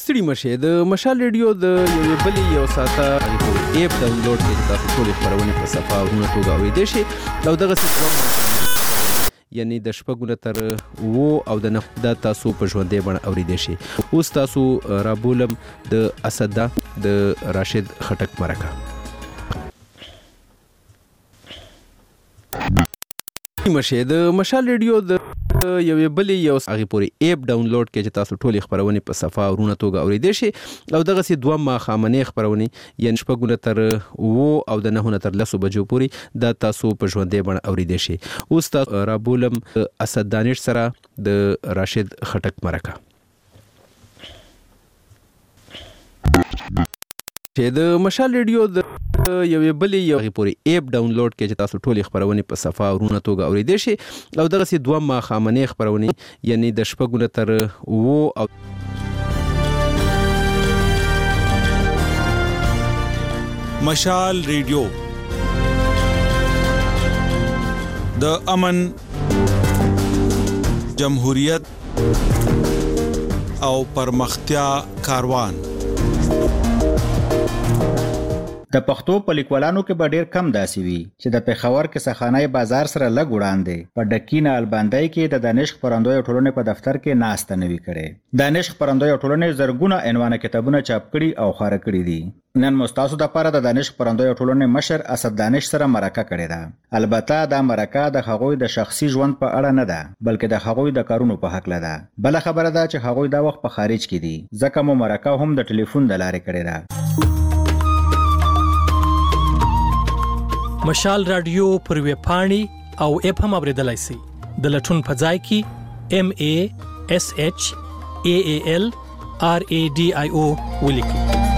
ستړي مشه د مشال ریډیو د یو بلې یو ساته ایپ ډاونلوډ کړئ تاسو ټول خبرونه په صفه او نه توګه اورېدئ شئ او دغه یعنی د شپږونه تر و او د نه د تاسو په ژوندې بڼه اورېدئ شئ. اوس تاسو رابولم د اسدا د راشد خټک مرکه. مشه د مشال ریډیو د یو بلې یو هغه پورې ایپ ډاونلوډ کړئ چې تاسو ټول خبرونه په صفه او نه توګه اورېدئ شئ او دغه سي دوه ماخامنې خبرونه یعنی شپږونه تر و او د نه تر 10 بجو پورې د تاسو په ژوندې بڼه اورېدئ شئ. اوس تاسو رابولم اسد دانش سره د راشد خټک مرکه. چې د مشال ریډیو د یو بلې یو پورې ایپ ډاونلوډ کړئ چې تاسو ټول خبرونه په صفه او نه توګه اورېدئ شئ او دغه سي دوه ماخامنې خبرونه یعنی د شپږونه تر و او مشال ریډیو د امن، جمهوریت او پرمختیا کاروان. د پښتو په لیکوالانو کې به ډېر کم داسې وي چې د پېښور کې سخانای بازار سره لږ وړاندې په ډکینه الباندای کې د دانش خپرندوی ټولنې په دفتر کې ناسته نوي کړي. دانش خپرندوی ټولنې زرګونه عنوانه کتابونه چاپ کړي او خپاره کړي دي. نن مستاسو د لپاره د دانش خپرندوی ټولنې مشر اسد دانش سره مرکه کړې ده. البته دا مرکه د هغوی د شخصي ژوند په اړه نه ده بلکې د هغوی د کارونو په حق ده. بل خبره ده چې هغوی دا وخت په خارج کې دي ځکه مو مرکه هم د ټلیفون د لارې کړې ده. مشال رادیو پر ویب پاڼې او اپ هم اوریدلای شئ. د لټون په ځای کې MASHAALRADIO ولیکئ.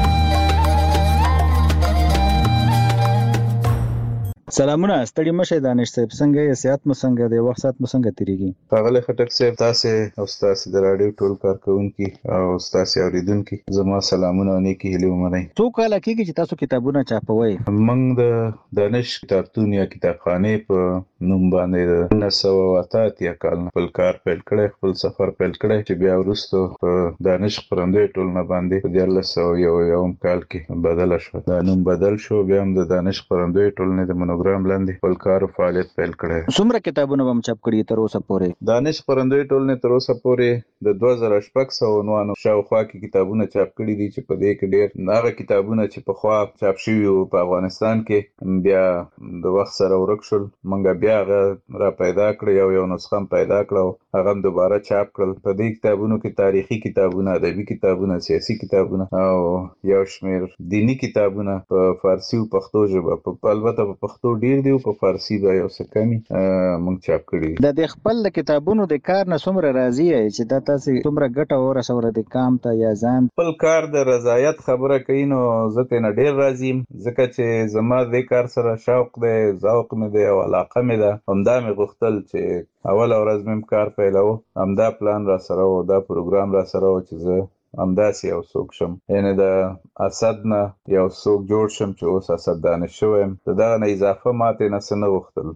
سلامونه، ستړي مشه دانش صاحب، څنګه یې؟ صحت مو څنګه دی؟ وخت سات مو څنګه تیریږي؟ ښاغلی خټک صاحب، تاسې او ستاسې د راډیو ټول کارکوونکي او ستاسې اورېدونکي زما سلامونه او نیکې هیلې ومنئ. څو کاله کېږي چې تاسو کتابونه چاپوئ؟ موږ د دانش کتابتون یا کتابخانې په نوم باندې د 1988 کال نه خپل کار پیل کړی، خپل سفر پیل کړی چې بیا وروسته په دانش خپرندوی ټولنه باندې په 1991 کال کې بدله شوه. دا نوم بدل شو، بیا هم د دانش خپرندوی ټولنې د پروګرام لاندې خپل کار او فعالیت پیل کړی. څومره کتابونه هم چاپ کړي تر اوسه پورې؟ دانش خپرندوی ټولنې تر اوسه پورې د 2600 عنوانو شاوخوا کې کتابونه چاپ کړي دي چې په دې کې ډېر هغه کتابونه چې پخوا چاپ شوي وو په افغانستان کې بیا د وخت سره ورک شول. موږ بیا هغه را پیدا کړ، یو نسخه پیدا کړه او هغه هم دوباره چاپ کړل. په دې کتابونو کې تاریخي کتابونه، ادبي کتابونه، سیاسي کتابونه او یو شمېر دینی کتابونه په فارسي او پښتو ژبه، البته په پښتو ډیر دی او په فارسی به یو څه کمی مونږ چاپ کړي. د خپل کتابونو د کار نه څومره راضي یې چې دا تاسو څومره ګټه ورسوله د کام ته یا ځان؟ خپل کار د رضایت خبره کوي نو زه نه ډیر راضي یم ځکه چې زما د کار سره شوق دی، ذوق مې دی او علاقه مې ده. همدا مې غوښتل چې اول ورځ مې کار پیلو، همدا پلان را سره و، دا پروګرام را سره و چې زه همداسې یو څوک شم، یعنی د اسد نه یو څوک جوړ شم چې اوس اسد دانش شویم. د دغه نه اضافه ماته نه څه نه غوښتل.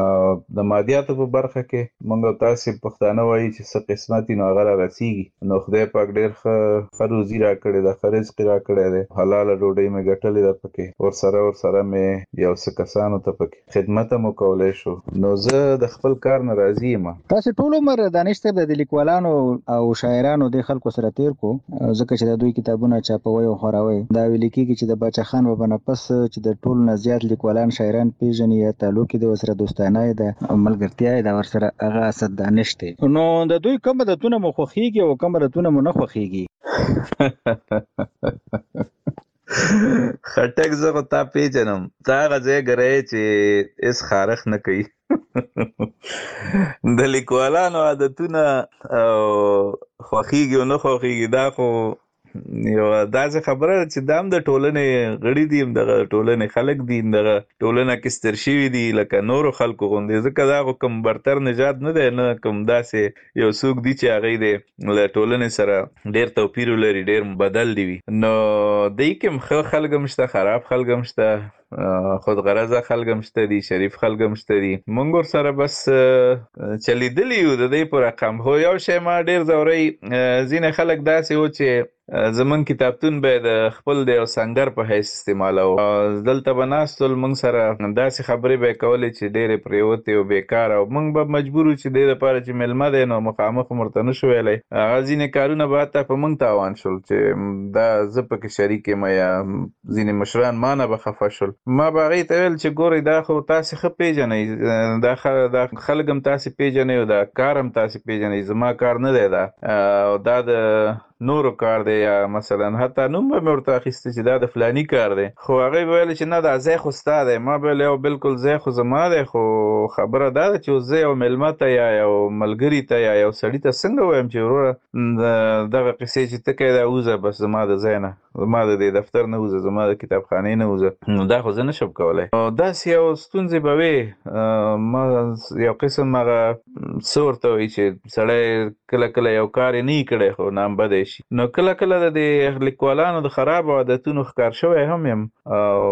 د مادیاتو په برخه کې موږ تاسو پښتانه وایي چې څه قسمت نو هغه راسیږي. نو خدای پاک ډېر ښه روزي را کړې ده، ښه رزق را کړی دی، حلاله ډوډۍ مې ګټلې ده پکې، ورسره مې یو څه کسانو ته پکې خدمت هم وکولی شو. نو زه د خپل کار نه راضي یم. تاسو ټول عمر دانش صاحب د لیکوالانو او شاعرانو د خلکو سره تیر کو ځکه چې د دوی کتابونه چاپوي او خوراوي. دا ویل کېږي چې د باچا خان و بنفس چې د ټول نه زیات لیکوالان شاعران پیژني یا تعلق د وسره دوستانه ده او ملګرتیا ده ورسره، هغه اسد دانش دی. نو د دوی کوم عادتونه مو خوښیږي او کوم عادتونه مو نه خوښیږي؟ خټک زه خو تا پیژنم، تا هغه ځای ګرایې چې هېڅ خارښ نه کوي. د لیکوالانو عادتونه خوښیږي او نه خوښیږي دا خو یو داسې خبره ده چې دا هم د ټولنې غړي دي، دغه ټولنې خلک دي، دغه ټولنه کې ستر شوي دي لکه نورو خلکو غوندې. ځکه دا خو کوم برتر نژاد نه دی، نه کوم داسې یو څوک دي چې هغوی دی له ټولنې سره ډېر توپیر ولري، ډېر بدل دي وي. نو دی کې هم ښه خلک هم شته، خراب خلک هم شته، خود غرضه خلک هم شته دي، شریف خلک هم شته دي. مونږ ورسره بس چلیدلی یو د دې په رقم. خو یو شی ما ډېر ځوری، ځینې خلک داسې و چې زمون کتابتون به د خپل د یو سنگر په حیث استعمالو. دلته به ناستل مونږ سره داسې خبرې به کولې چې ډېرې پرېوتې او بیکاره، او مونږ به مجبور چې دې دپاره چې میلمه دی نو مخامخ ورته نه شو ویلی. هغه ځینې کارونه به حتی په مونږ تاوان شول چې دا زه پکې شریک یم یا ځینې مشران ما نه به خفه شول. ما به هغې ته ویل چې ګورئ دا خو تاسې ښه پېژنئ، دا خلک هم تاسې پېژنئ او دا کار هم تاسې پېژنئ، زما کار نه دی دا، او دا د نورو کار دی، یا مثلا حتی نوم به مې ورته اخیسته چې دا د فلاني کار دی. خو هغې به ویل چې نه دا ځای خو ستا دی. ما به ویل یو بلکل ځای خو زما دی، خو خبره دا ده چې زه یو میلمه ته یا یو ملګري ته یا یو سړي ته څنګه وایم چې وروره دغه قصې چې ته کوې دا وځه بس زما د ځای نه، زما د دې دفتر نه وځه، زما د کتابخانې نه وځه. نو دا خو زه نشم کولی. داسې یو ستونزې به وې. ما یو قسم هغه څه ورته وایي چې سړی کله کله یو کار یې نه وي کړی خو نامبدی شي. نو کله کله د دې لیکوالانو د خرابو عادتونو ښکار شوی هم یم، او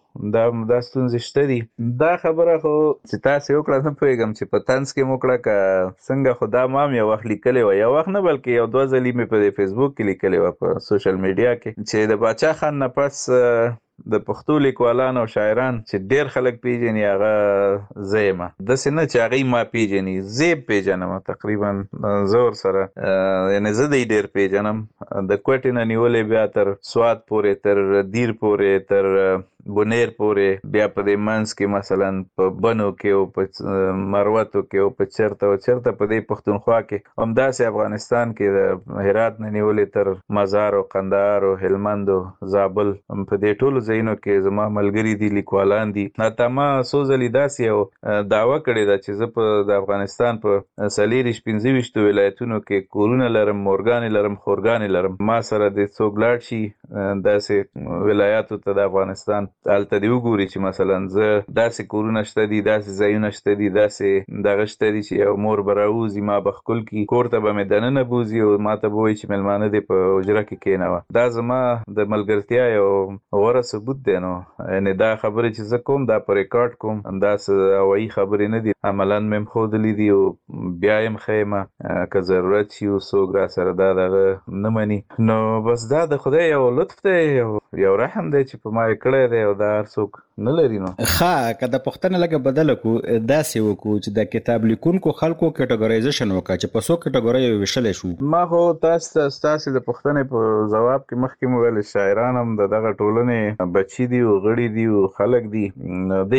دا ستونزې شته دي. دا خبره خو چې تاسې وکړه نه پوهېږم چې په طنز کې مو کړه که څنګه، خو دا ما هم یو وخت لیکلې وه، یو وخت نه بلکې یو دوه ځلې مې په فیسبوک کې لیکلې وه په سوشل میډیا کې، چې د باچا خان نه پس د پښتو لیکوالان او شاعران چې ډېر خلک پیژني هغه زه یم. داسې نه چې هغوی ما پیژني، زه یې پیژنم تقریبا. زه ورسره یعنې زه دی ډېر پیژنم، د کوټې نه نیولې بیا تر سوات پورې، تر دیر پورې، تر بونیر پورې، بیا په دې منځ کې مثلا په بنو کې او په مروتو کې او په چرته او چرته په دې پښتونخوا کې، همداسې افغانستان کې د هرات نه نیولې تر مزار او قندهار او هلمند او زابل، په دې ټولو ځایونو کې زما ملګري دي، لیکوالان دي. حتی ما څو ځلې داسې یو دعوه کړې ده چې زه په د افغانستان په 24-25 ولایتونو کې کورونه لرم، مورګانې لرم، خورګانې لرم. ما سره د څوک لاړ شي داسې ولایاتو ته د افغانستان، هلته دې وګوري چې مثلا زه داسې کورونه شته دي، داسې ځایونه شته دي، داسې دغه شته دي چې یو مور به راوځي ما به ښکل کړي، کور ته به مې دننه بوځي او ما ته به وایي چې میلمانه دې په حجره کې کښېنوه. دا زما د ملګرتیا یو غوره ثبوت دی. نو یعنې دا خبرې چې زه کوم دا په ریکارډ کوم، همداسې هوایي خبرې نه دي، عملا مې هم ښودلي دي او بیا یې هم ښیم که ضرورت شي او څوک را سره دا دغه نه مني. نو بس دا د خدای یو لطف دی، یو رحم دی چې په ما یې کړی دی، او دا هر څوک نه لري. نو ښه، که د پوښتنه لږه بدله کړو، داسې وکړو چې د کتاب لیکونکو خلکو کټګوریزیشن وکړه چې په څو کټګوریو ویشلی شو. ما خو ستاسې د پوښتنې په ځواب کې مخکې مو ویل شاعران هم د دغه ټولنې بچي دي او غړي دي او خلک دي. دی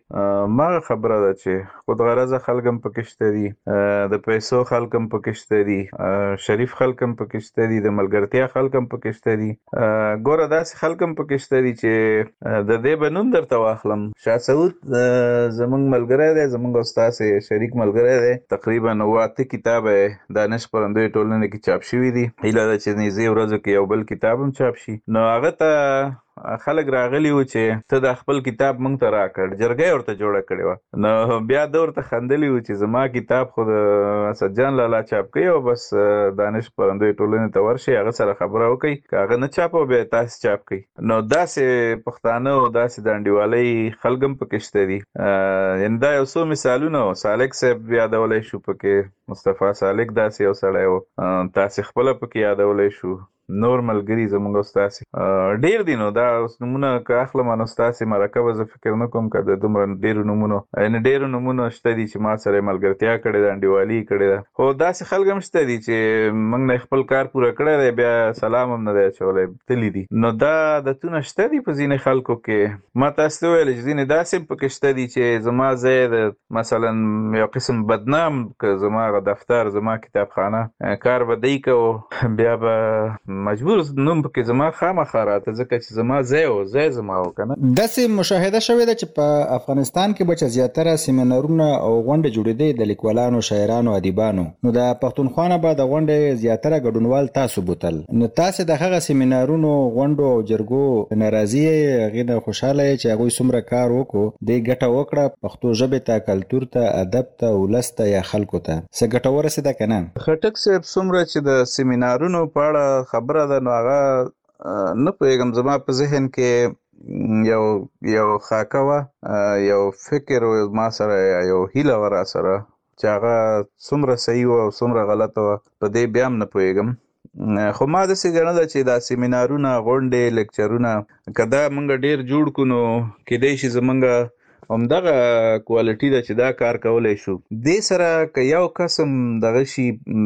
کې مغه خبره ده چې خود غرضه خلک هم پکې شته دي، د پیسو خلک هم پکې شته دي، شریف خلک هم پکې شته دي، د ملګرتیا خلک هم پکې شته دي. ګوره داسې خلک هم پکې شته دي چې د دې به نوم درته واخلم. شاه سعود زمونږ ملګری دی، زمونږ او ستاسې شریک ملګری دی. تقریبا 8 کتاب دانش خپرندویې ټولنې کې چاپ شوي دي. هیله ده چې نږدې ورځو کې یو بل کتاب هم چاپ شي. نو هغه ته خلک راغلی و چې ته د خپل کتاب مونږ ته راکړ، جرګه ورته جوړه کړې وه. نو بیا ده ورته خندلي و چې زما کتاب خو د اسدجان لالا چاپ کوي او بس دانش خپرندویې ټولنې ته ورشئ، هغه سره خبره وکړئ، که هغه نه چاپ او بیا تاسې چاپ کړئ. نو داسې پښتانه او داسې د انډیوالۍ خلک هم پکې شته دي. یعنې دا یو څو مثالونه و. سالک صاحب یادولی شو پکې، مصطفی سالک داسې یو سړی و، تاسې خپله پکې یادولی شو، نور ملګري زموږ او ستاسې ډېر دي. نو دا نومونه که اخلم نو ستاسې مرکه به زه فکر نه کوم که د دومره ډېرو نومونو، یعنې ډېرو نومونه شته دي چې ما سره یې ملګرتیا کړې ده، انډیوالي کړې ده. خو داسې خلک هم شته دي چې موږ نه خپل کار پوره کړی دی، بیا سلام هم نه دی اچولی، تلي دي. نو دا عادتونه شته دي په ځینې خلکو کې. ما تاسو ته وویل چې ځینې داسې هم پکې شته دي چې زما ځای د مثلا یو قسم بدنام، که زما هغه دفتر، زما کتابخانه کار به دی کو، بیا به مجبور نوم پکې زما خامخا راته، ځکه چې زما ځای زما و که نه. داسې مشاهده شوې ده چې په افغانستان کې به چې زیاتره سیمینارونه او غونډې جوړېدې د لیکوالانو، شاعرانو، ادیبانو. نو د پښتونخوا نه به د غونډې زیاتره ګډونوال تاسو بوتل. نو تاسې د هغه سیمینارونو، غونډو او جرګو ناراضي یې، هغې نه خوشحاله یې چې هغوی څومره کار وکړو، دې ګټه وکړه پښتو ژبې ته، کلتور ته، ادب ته، ولس ته یا خلکو ته؟ څه ګټه ورسېده که نه؟ خټک صاحب څومره چې د سیمینارونو په اړه خبره ده، نو هغه نه پوهېږم، زما په ذهن کې یو خاکه وه، یو فکر ما سره یو هیله وه را سره چې هغه څومره صحیح وه او څومره غلطه وه په دې بیا هم نه پوهېږم. خو ما داسې ګڼله چې دا سیمینارونه، غونډې، لیکچرونه که دا موږ ډېر جوړ کړو نو کیدای شي زموږ همدغه کوالټي ده چې دا کار کولی شو. دې سره که یو کس هم دغه شي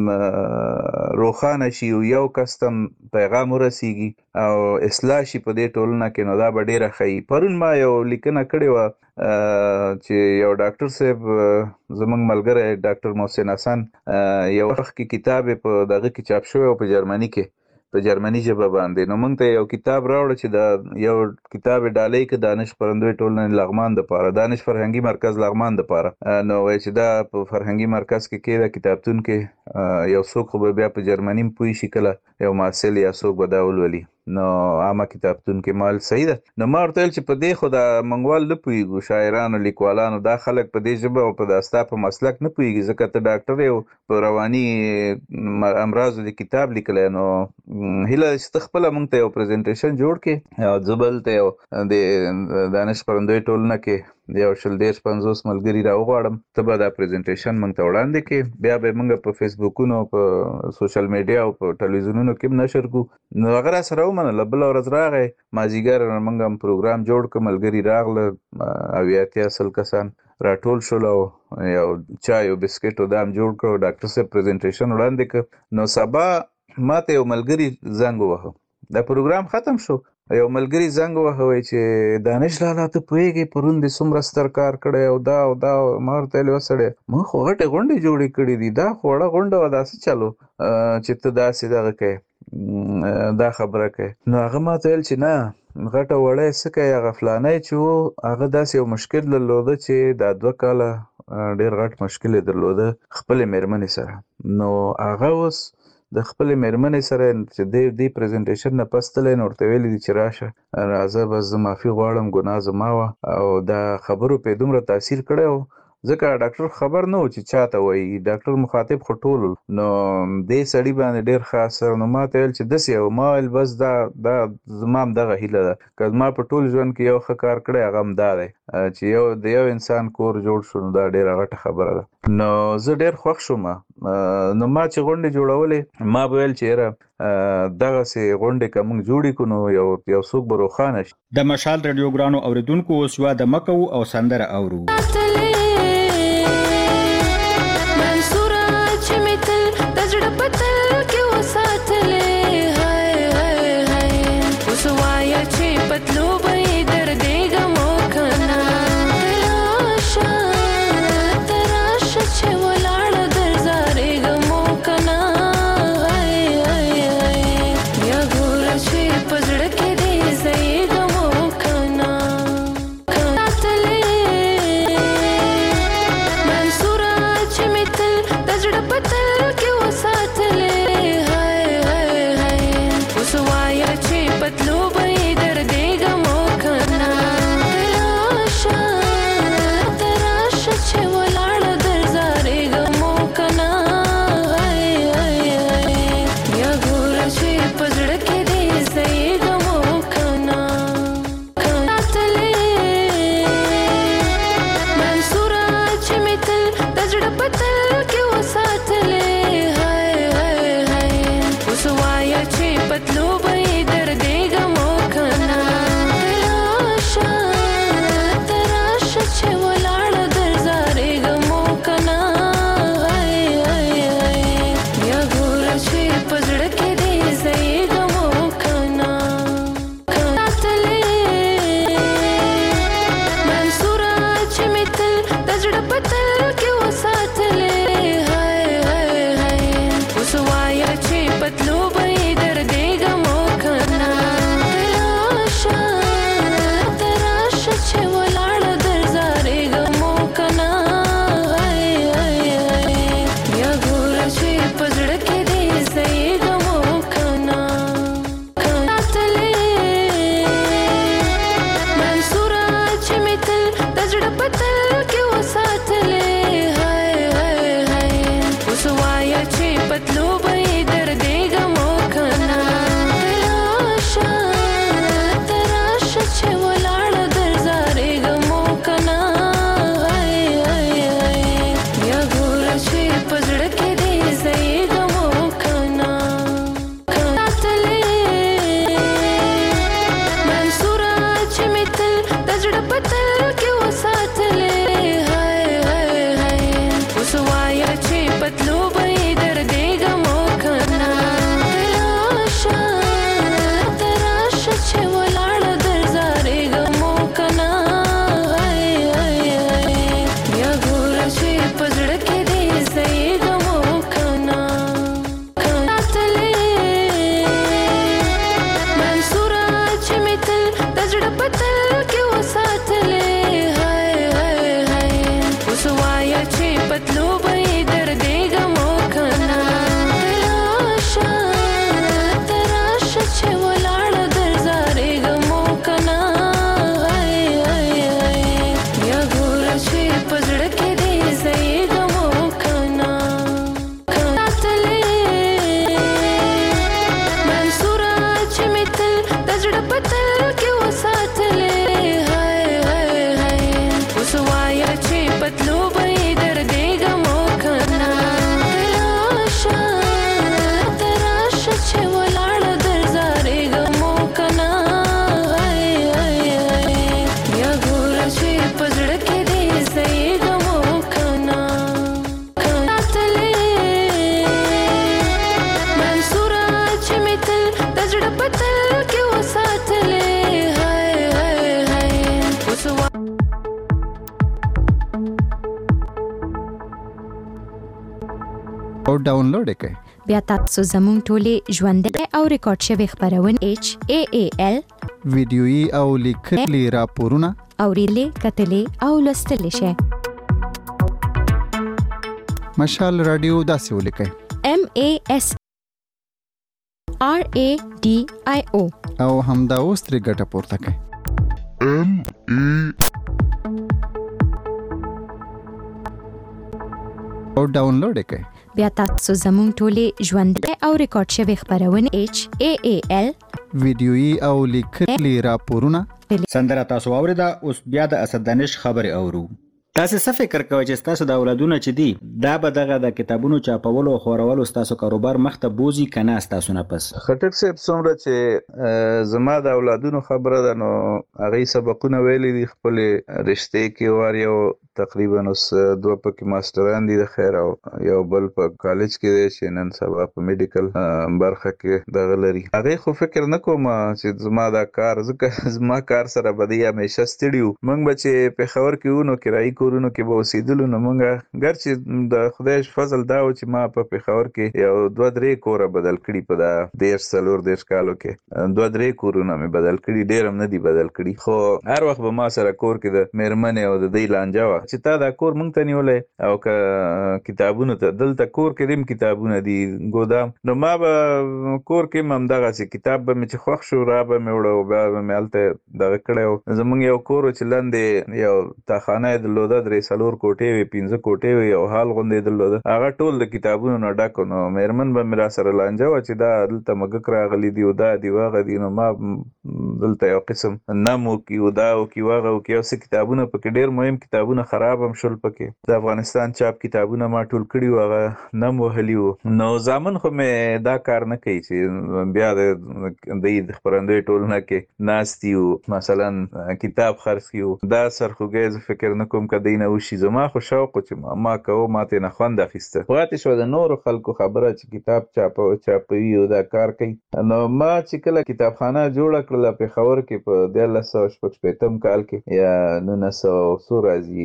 روښانه شي او یو کس ته پیغام ورسیږي او اصلاح شي په دې ټولنه کې، نو دا به ډېره ښه وي. پرون ما یو لیکنه کړې وه چې یو ډاکټر صاحب زموږ ملګری ډاکټر محسن حسن یو وخت کې کتاب په دغه کې چاپ شوی و په جرمني کې، په جرمني ژبه باندې. نو موږ ته یو کتاب راوړه چې دا یو کتاب ډالۍ که دانش خپرندوی ټولنې لغمان دپاره، دانش فرهنګي مرکز لغمان دپاره. نو وایي چې دا په فرهنګي مرکز کې کېده کتابتون کې، یو څوک خو به بیا په جرمني هم پوه شي، کله یو محصل یا څوک به دا ولولي. نو عامه کتابتون کې مال صحیح ده. نو ما ورته ویل چې په دې خو دا منګوال نه پوهېږو، شاعرانو، لیکوالانو، دا خلک په دې ژبه او په دا ستا په مسلک نه پوهېږي، ځکه ته ډاکټر یې او په رواني امراضو د کتاب لیکلی. نو هیله ده چې ته خپله موږ ته یو پریزنټیشن جوړ کړې او زه به دلته یو د دانش خپرندوی ټولنه کې یو 50 ملګري راوغواړم، ته به دا پریزنټیشن موږ ته وړاندې کړې، بیا به موږ په فیسبوکونو، په سوشل میډیا او په ټلویزیونونو کې هم نشر کړو. نو هغه راسره ومنله. بله ورځ راغی مازدیګر موږ هم پروګرام جوړ کړ، ملګري راغله 80 کسان راټول شول او یو چای او بسکټ او دا هم جوړ کړ. ډاکټر صاحب پریزنټیشن وړاندې کړ. نو سبا ما ته یو ملګري زنګ ووهه، دا پروګرام ختم شو، یو ملګري زنګ ووهه، وایي چې دانش لالا ته پوهېږې پرون دې څومره ستر کار کړی او دا او دا. ما ورته ویل وسړی موږ خو غټې غونډې جوړې کړې دي، دا خو وړه غونډه وه، دا څه چلو چې ته داسې دغه کوې، دا خبره کوې. نو هغه ما ته ویل چې نه، غټه وړه یې څه کوې، هغه فلانی چې و هغه داسې یو مشکل درلوده چې دا 2 کاله ډېر غټ مشکل یې درلوده خپلې مېرمنې سره. نو هغه اوس د خپلې مېرمنې سره چې دې پریزنټیشن نه پس تللی، نو ورته ویلي دي چې راشه، راځه، بس زه معافي غواړم، ګناه زما وه. او دا خبرو پې دومره تاثیر کړی و، ځکه ډاکټر خبر نه و چې چا ته وایي، ډاکټر مخاطب خو ټول. نو دې سړي باندې ډېر خاص. نو ما ته ویل چې داسې یو، ما ویل بس دا زما هم دغه هیله ده، که ما په ټول ژوند کې یو ښه کار کړی هغه هم دا دی چې د یو انسان کور جوړ شو، نو دا ډېره غټه خبره ده. نو زه ډېر خوښ شوم. نو ما چې غونډې جوړولې، ما به ویل چې یاره دغسې غونډې که موږ جوړې کړو نو یو څوک به روښانه شي. د مشال رادیو ګرانو اوریدونکو، اوس یوه دمه کوو او سندره اورو. او ډاونلوډ کړئ. بیا تاسو زموږ ټولې ژوندۍ او ریکارډ شوی خبرونه HAAL ویډیويي او لیکلي راپورونه اورېدلې کتلې او لوستلې شئ. مشال رادیو داسې ولیکئ MASRADIO او همدا اوس ترې ګټه پورته کړئ. او ډاونلوډ کړئ. بیا تاسو زموږ ټولې ژوندۍ او ریکارډ شوی خبرونه HAAL ویډیويي او لیکلي راپورونه سندره تاسو اوریدا. اوس بیا د اسد دانش خبرې اورو. تاسو څه فکر کوئ چې تاسو د اولادونو چې دي دا به دغه د کتابونو چاپولو او خورولو تاسو کاروبار مخته بوزي کنه تاسو نه پس؟ خټک صاحب څومره چې زما د اولادونو خبره ده نو هغه سبقونه ویلي دي خپل رشته کې وار یو تقریبا اوس دوه پکې ماستران دي د خیر او یو بل په کالج کې دی چې نن سبا په میډیکل برخه کې دغه لري. هغه خو فکر نه کوم چې زما دا کار ځکه زما کار سره بدی همیشه ستړیو. موږ به چې په خبر کې ونو کرایي کورونو کې به اوسېدلو نو موږ ګرچې د خدای فضل دا و چې ما په پېښور کې یو 2-3 کوره بدل کړي په دا 13 کالو کې 2-3 کورونه مې بدل کړي، ډېر هم نه دي بدل کړي. خو هر وخت به ما سره کور کې د مېرمنې او د دې لانجه وه چې تا دا کور موږ ته نیولی او که کتابونو ته دلته کور کې دیم کتابونه دي ګودام نو ما به کور کې هم همدغسې کتاب به مې چې خوښ شو را به مې وړه او بیا به مې هلته دغه کړی و. زموږ یو کور چې لاندې یو تاخانه یې درلوده 3-4 کوټې وې 5 کوټې وې یو حال غوندې درلوده هغه ټول د کتابونو نه ډک نو مېرمن به مې را سره لانجه وه چې دا دلته مګک راغلي دي او دا دي واغه دي نو ما دلته یو قسم نم وکي او دا وکي واغه وکي او څه کتابونه پکې ډېر مهم کتابونه خراب هم شول پکې د افغانستان چاپ کتابونه ما ټول کړي وو هغه نم وهلي وو. نو زامن خو مې دا کار نه کوي چې بیا د خپرندوی ټولنه کې ناستي وو مثلا کتاب خرڅ کړي دا سرخوږی زه فکر نه کوم که دی نه وشي. زما خو شوق و چې ما کوو ما ترې نه خوند اخیسته. پاتې شوه د نورو خلکو خبره چې کتاب چاپوي او دا کار کوي. نو ما چې کله کتابخانه جوړه کړله پېښور کې په 1960 کال کې یا 1900 څو راځي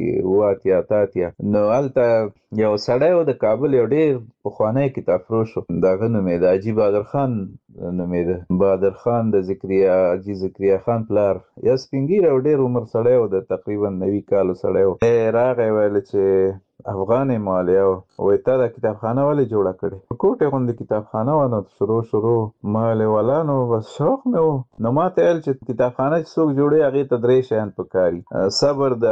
88 نو هلته یو سړی و د کابل یو ډېر پخوانی کتاب فروش و دغه نوم یې د حاجي بهادر خان نومېده. بهادر خان د حاجي ذکریا خان پلار یا سپین ږیری او ډېر عمر سړی و د تقریبا 90 کالو سړی و. راغی ویل چې افغان مالیا وای تا دا کتابخانه ولې جوړه کړې؟ کوټې غوندې کتابخانه وه نو شروع ما ویلې ولا نو بس شوق مې و. نو ما ته ویل چې کتابخانه چې څوک جوړوي هغې ته 3 شیان پکار دي: صبر د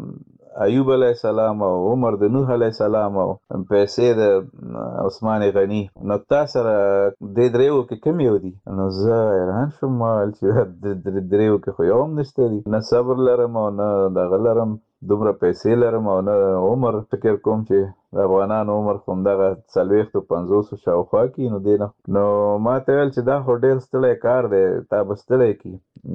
ایوب علیه السلام او عمر د نوح علیه السلام او پیسې د عثمان غني. نو تا سره دې دریو کې کوم یو دي؟ نو زه حیران شوم ما ویل چې دریو کې خو یو هم نشته دي، نه صبر لرم او نه دغه لرم دومره پیسې لرم او نه عمر. فکر کوم چې د افغانانو عمر خو همدغه 40-50 شاوخوا کې نو دی نه. نو ما ته ویل چې دا خو ډېر ستړی کار دی تا به ستړی کي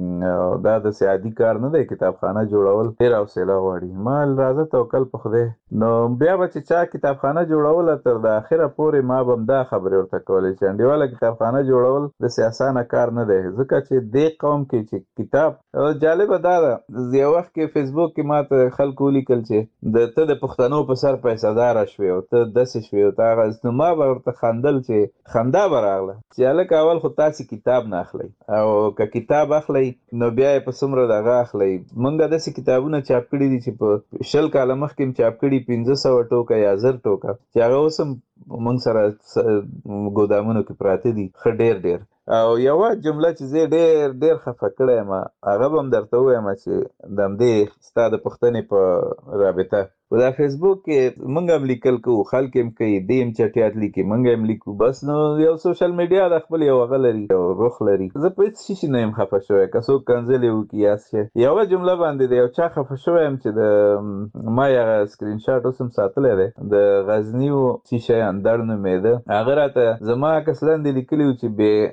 دا داسې عادي کار نه دی کتابخانه جوړول ډېر حوصله غواړي. ما ویل راځه توکل په خدای. نو بیا به چې چا کتابخانه جوړوله تر د اخره پورې ما به هم دا خبرې ورته کولې چې انډیواله کتابخانه جوړول داسې اسانه کار نه دی ځکه چې دې قوم کې چې کتاب جالبه دا ده یو وخت کې فیسبوک کې ما ته خلکو ولیکل چې ته د پښتنو په سر پیسه داره شوې او ته داسې شوې او ته هغه نو ما به ورته خندل چې خندا به راغله چې هلکه اول خو تاسې کتاب نه اخلئ او که کتاب اخلئ نو بیا یې په څومره دغه اخلئ. موږ داسې کتابونه چاپ کړي دي چې په 20 کاله مخکې هم چاپ کړي 500 ټوکه یا 1000 ټوکه چې هغه اوس هم موږ سره ګودامونو کې پراته دي ښه ډېر. او یوه جمله چې زه ډېر خفه کړی یم هغه به هم درته ووایم چې د همدې ستا د پوښتنې په رابطه په دا فیسبوک کې موږ هم لیکل کوو خلک هم کوي دی هم چټیات لیکي موږ هم لیکو بس نو یو سوشل میډیا د خپل یو هغه لري یو رخ لري. زه په هېڅ شي نه یم خفه شوی که څوک کنځلې وکړي یا څه یوه جمله باندې د یو چا خفه شوی یم چې د ما یې هغه سکرین شاټ اوس هم ساتلی دی د غزني و شیشه اندړ نومېده هغه راته زما کس لاندې لیکلي و چې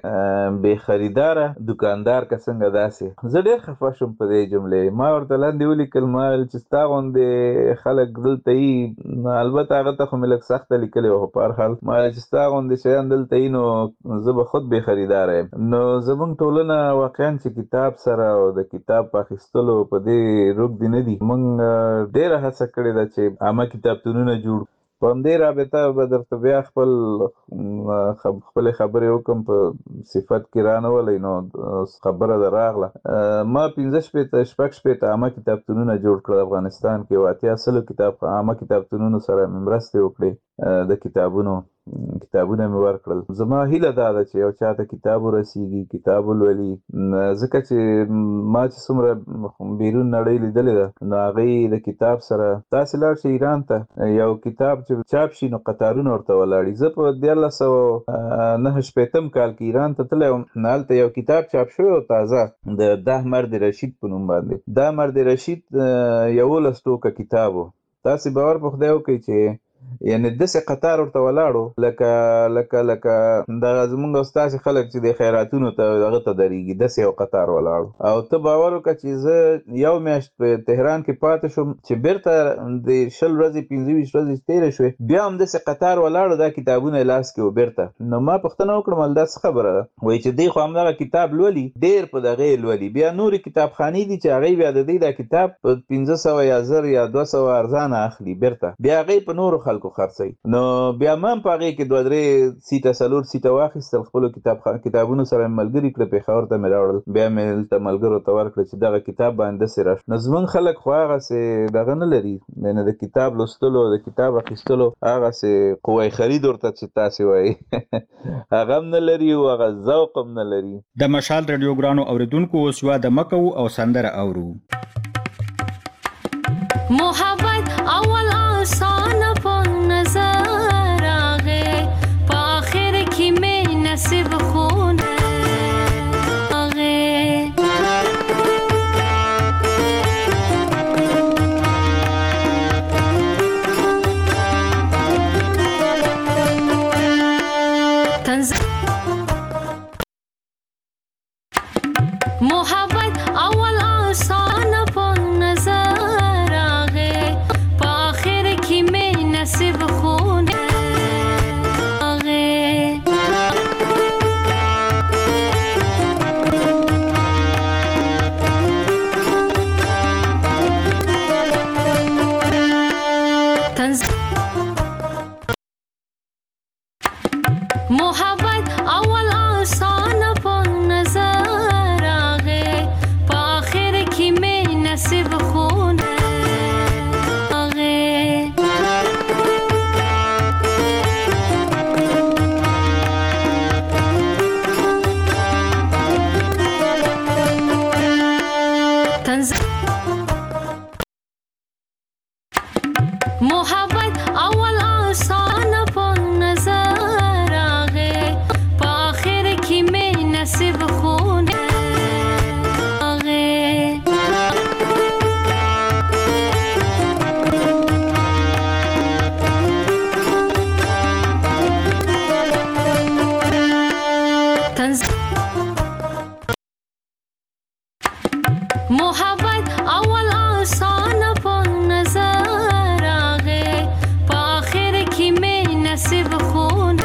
بې خریداره دکاندار که څنګه داسې. زه ډېر خفه شوم په دې جملې. ما ورته لاندې ولیکل ما ویل چې ستا غوندې خلک دلته یي البته هغه ته خو مې لږ سخته لیکلې وه خو په هر حال ما ویل چې ستا غوندې شیان دلته یي نو زه به خود بې خریداره یم. نو زموږ ټولنه واقعا چې کتاب سره او د کتاب په اخیستلو په دې روږدي نه دي. موږ ډېره هڅه کړې ده چې عامه کتابتونونه جوړ په همدې رابطه به درته بیا خپل خبرې وکم په صفت کې رانولئ نو خبره در راغله. ما 15 عامه کتابتونونه جوړ کړل افغانستان کې، 80 عامه کتابتونونو سره مې مرستې وکړې، د کتابونه مې ورکړل. زما هیله دا ده چې یو چاته کتاب ورسیږي، کتاب ولولي، ځکه چې ما چې څومره بیرون نړۍ لیدلې ده نو هغوی د کتاب سره تاسې لاړ شئ ایران ته، یو کتاب چې چاپ شي نو قطارونه ورته ولاړي. زه په 1989 کال کې ایران ته تللی وم، هلته یو کتاب چاپ شوی و تازه د ده مرد رشید په نوم باندې. دا مرد رشید 11 ټوکه کتاب و. تاسې باور په خدای وکړئ چې یعنی داسې قطار ورته ولاړو لکه دغه زمونږ او ستاسې خلک چې د خیراتونو ته هغه ته درېږي، داسې یو قطار ولاړو. او ته باور وکړه چې زه یو میاشت په تهران کې پاتې شوم چې بیرته د 20 ورځې 25 ورځې تېرې شوې، بیا هم داسې قطار ولاړو، دا کتابونه لاس کې و بیرته. نو ما پوښتنه وکړم دا څه خبره ده؟ وایي چې دی خو همدغه کتاب لولي، ډېر په دغه یې لولي، بیا نورې کتابخانې دي چې هغوی بیا د دی دا کتاب په 500 یا 1000 یا 200 ارزانه اخلي بیرته، بیا هغوی په نورو خلکو خرڅوي. نو بیا ما هم په هغې کې 2-3 سیټه 4 سیټه واخیستل، خپلو کتابونو سره مې ملګري کړه، پېښور ته مې راوړل، بیا مې دلته ملګرو ته ورکړه چې دغه کتاب باندې داسې راشي. نو زموږ خلک خو هغسې دغه نه لري، یعنې د کتاب لوستلو، د کتاب اخیستلو هغسې قوه خرید ورته چې تاسې وایي هغه هم نه لري او هغه ذوق هم نه لري. د مشال رادیو ګرانو اوریدونکو اوس واده مه کوو او سندره اورو. محبت اول آسان په نظر آغه په آخر کې مې نصیب خونه محبت اول آسان په نظر آغه په آخر کې مې نصیب خونه محبت اول آسان په نظر آغه په آخر کې مې نصیب خونه محبت اول آسان په نظر آغه په آخر کې مې نصیب خونه محبت اول آسان په نظر آغه په آخر کې مې نصیب خونه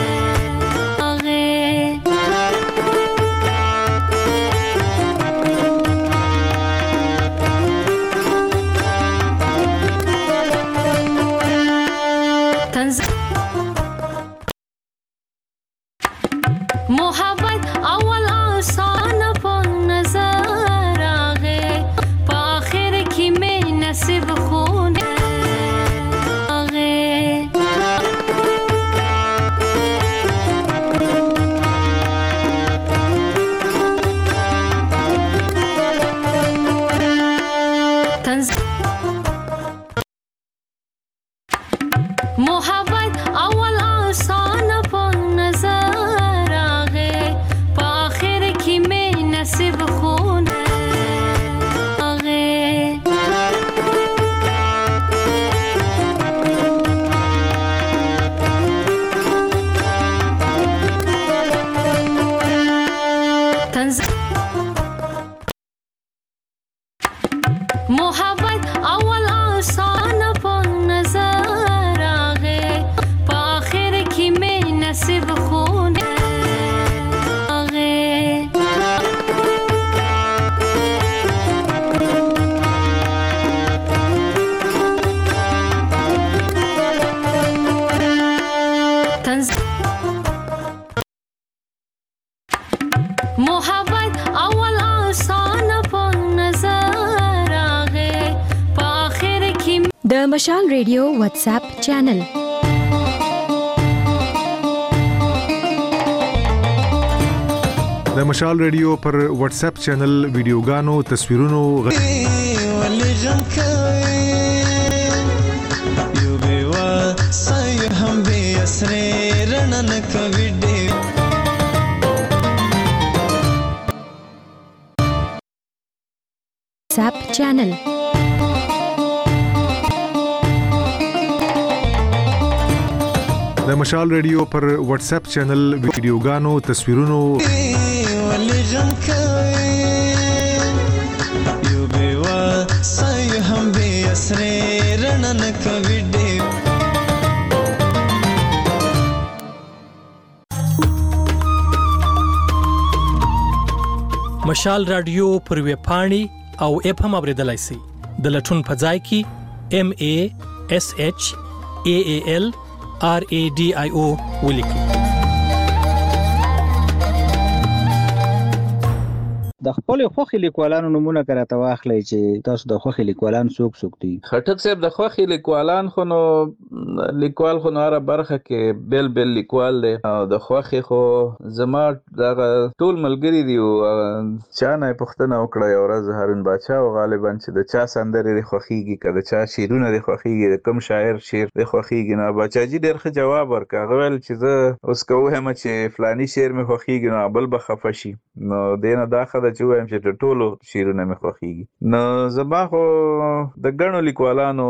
محبت اول آسان په نظر آغه په آخر کې مې نصیب خونه محبت اول آسان په نظر آغه په آخر کې مې نصیب خونه محبت اول آسان په نظر آغه د مشال ریډیو واتس اپ چینل د مشال ریډیو پر واتس اپ چینل ویډیوګانو تصویرونو ولې غم کوي یو بیوا سای هم به اسره رنن کوي واتس اپ چینل د مشال ریډیو پر واتس اپ چینل ویډیوګانو تصویرونو ولې غم کوي یو بیوا سای هم به اسره رنن کوي مشال رادیو پر ویب پاڼې او اپ هم اوریدلای شئ د لټون په ځای کې MASHALRADIO ولیکئ. د خپل خوخي لیکوالانو نمونه کراته واخلئ چې تاسو د خوخي لیکوالان څوک دي. خټک صاحب د خوخي لیکوالان خو نو لیکوال خو نو برخه کې بل لیکوال دی او د خوخي خو زما د ټول ملګری دی او چا نه پښتنه وکړه یو ورځ هارون بادشاه او غالبا چې د چا سندرې د خوخيږي کله چا شیرونه د خوخيږي کم شاعر شعر د خوخيږي نه بچاجي ډېر ښه جواب ورکړ غوړل چې زه اوس کوم چې فلاني شعر مې خوخيږي نو بل بخفشي نو دینه داخله چې وایم چې ټولو شیرونه مې خوخيږي نو زما خو د ګڼو لیکوالانو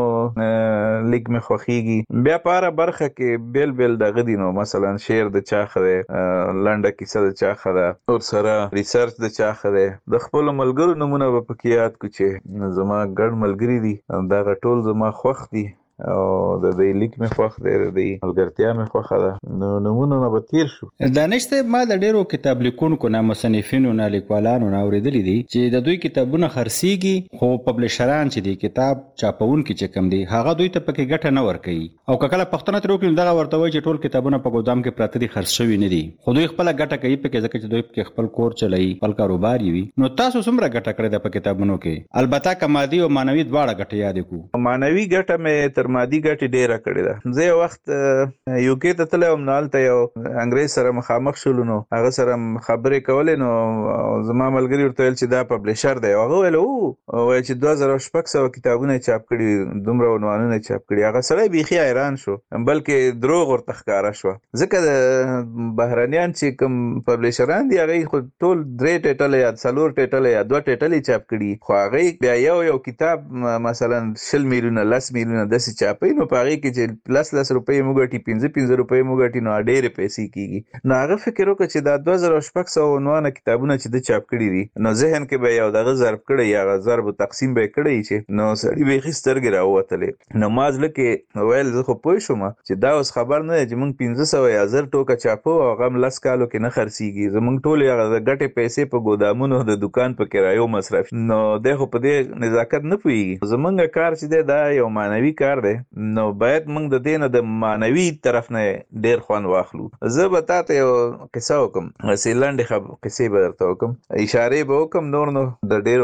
لیک مې خوخيږي بیا پاره برخه کې بل د غدي نو مثلا شعر د چا خره لنډه کیسه د چا خره او سره ریسرچ د چا خره د خپل ملګرو نمونه په کې یاد کو چې زما ګڼ ملګری دي دا ټول زما خوخ دي او د دې لیک مې خوښ دی د دې ملګرتیا مې خوښه ده نو نمونه نه به تیر شو. دانش ته ما د ډیرو کتاب لیکونکو نه مصنفینو نه لیکوالانو نه اوریدلې دي چې د دوی کتابونه خرڅيږي خو پبلشران چې دي کتاب چاپونکي چې کم دي هغه دوی ته پکې ګټه نه ورکوي او کله پښتنه تر وکړي دغه ورته وایي چې ټول کتابونه په ګودام کې پراته دي خرڅ شوي نه دي خو دوی خپل ګټه کوي پکې ځکه چې دوی په خپل کور چلایي خپل کاروبار وي. نو تاسو څومره ګټه کړې ده په کتابونو کې البته کمادي او مانوي دواړه ګټه یاد کو. مانوي ګټه مې تر مادي ګټه ډیره کړې ده. زه یو وخت یو کې ته تلم نالته یو انګريز سره مخامخ شول نو هغه سره خبرې کولې نو زما ملګری ورته ویل چې دا پبلشر دی هغه ویل او وای چې 2600 کتابونه چاپ کړي دومره عنوانونه چاپ کړي هغه سره بيخي حیران شو بلکې دروغ ورته ښکارا شو ځکه بهرانيان چې کوم پبلشران دي هغه خو ټول 3 ټیټل یا 4 ټیټل یا 2 ټیټل چاپ کړي خو هغه بیا یو کتاب مثلا 10 میلیونه 10 میلیونه د چاپي نو پاره کې چې ++ روپۍ موګټي 15 روپۍ موګټي نو ډېرې پیسې کیږي نو هغه فکر وکړ چې دا 2600 عنوان کتابونه چې د چاپ کړي دي نو ذهن کې به یو دغه ضرب کړي یا ضرب تقسیم به کړي چې نو سړي به خسترګ راوتلې نو مازله کې ویل زه خو پوه شوم چې دا اوس خبر نه چې موږ 1500 یا 1000 ټوکه چاپو او غم لس کالو کې نه خرڅيږي زمونږ ټول هغه د ګټې پیسې په ګودامونو د دکان په کرایو مصرف نو دغه په دې نزاکت نه پوي زمونږ کار چې دا یو مانوي کار دی نو باید موږ د دینه د مانوي طرف نه ډیر خوان واخلو. زه به تاسو یو قصه وکم سیلانډ قصې به درته وکم اشاره به وکم نور نو د ډیرو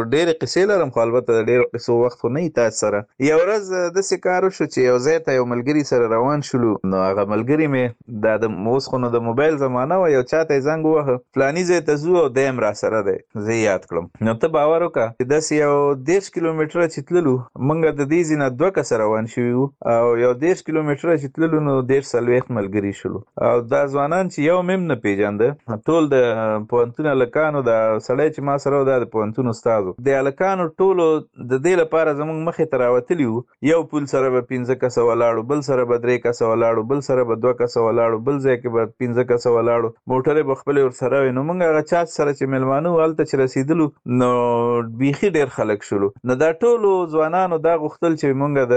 قصې لرم خو البته د ډیرو قصو وخت نه تاسو سره یو ورځ د سکارو شو چې یو ځای ته یو ملګری سره روان شولو نو هغه ملګری مې د موس خو نو د موبایل زمانہ و یو چاته زنګ وه فلانی ځای ته زو او دیم را سره دی زه یاد کړم نو ته باور وکړه چې د یو 10 کیلومتره چې تللو موږ د دې ځینه دوه کس روان شو او یو 10 کیلومتره چې تللو نو 150 ملګری شلو او دا ځوانان چې یو مم نه پیژاند ټول د پونتون لکانو د سړی چې ما سره د پونتون استادو د لکانو ټول د دې لپاره زموږ مخې تراوتلیو یو پول سره به 15 کس ولاړو بل سره به 3 کس ولاړو بل سره به 2 کس ولاړو بل ځای کې به 15 کس ولاړو موټر به خپل ور سره نو موږ هغه چا سره چې ملمانو والته چې رسیدلو نو بيخي ډیر خلک شلو نو دا ټول ځوانانو دا غختل چې موږ د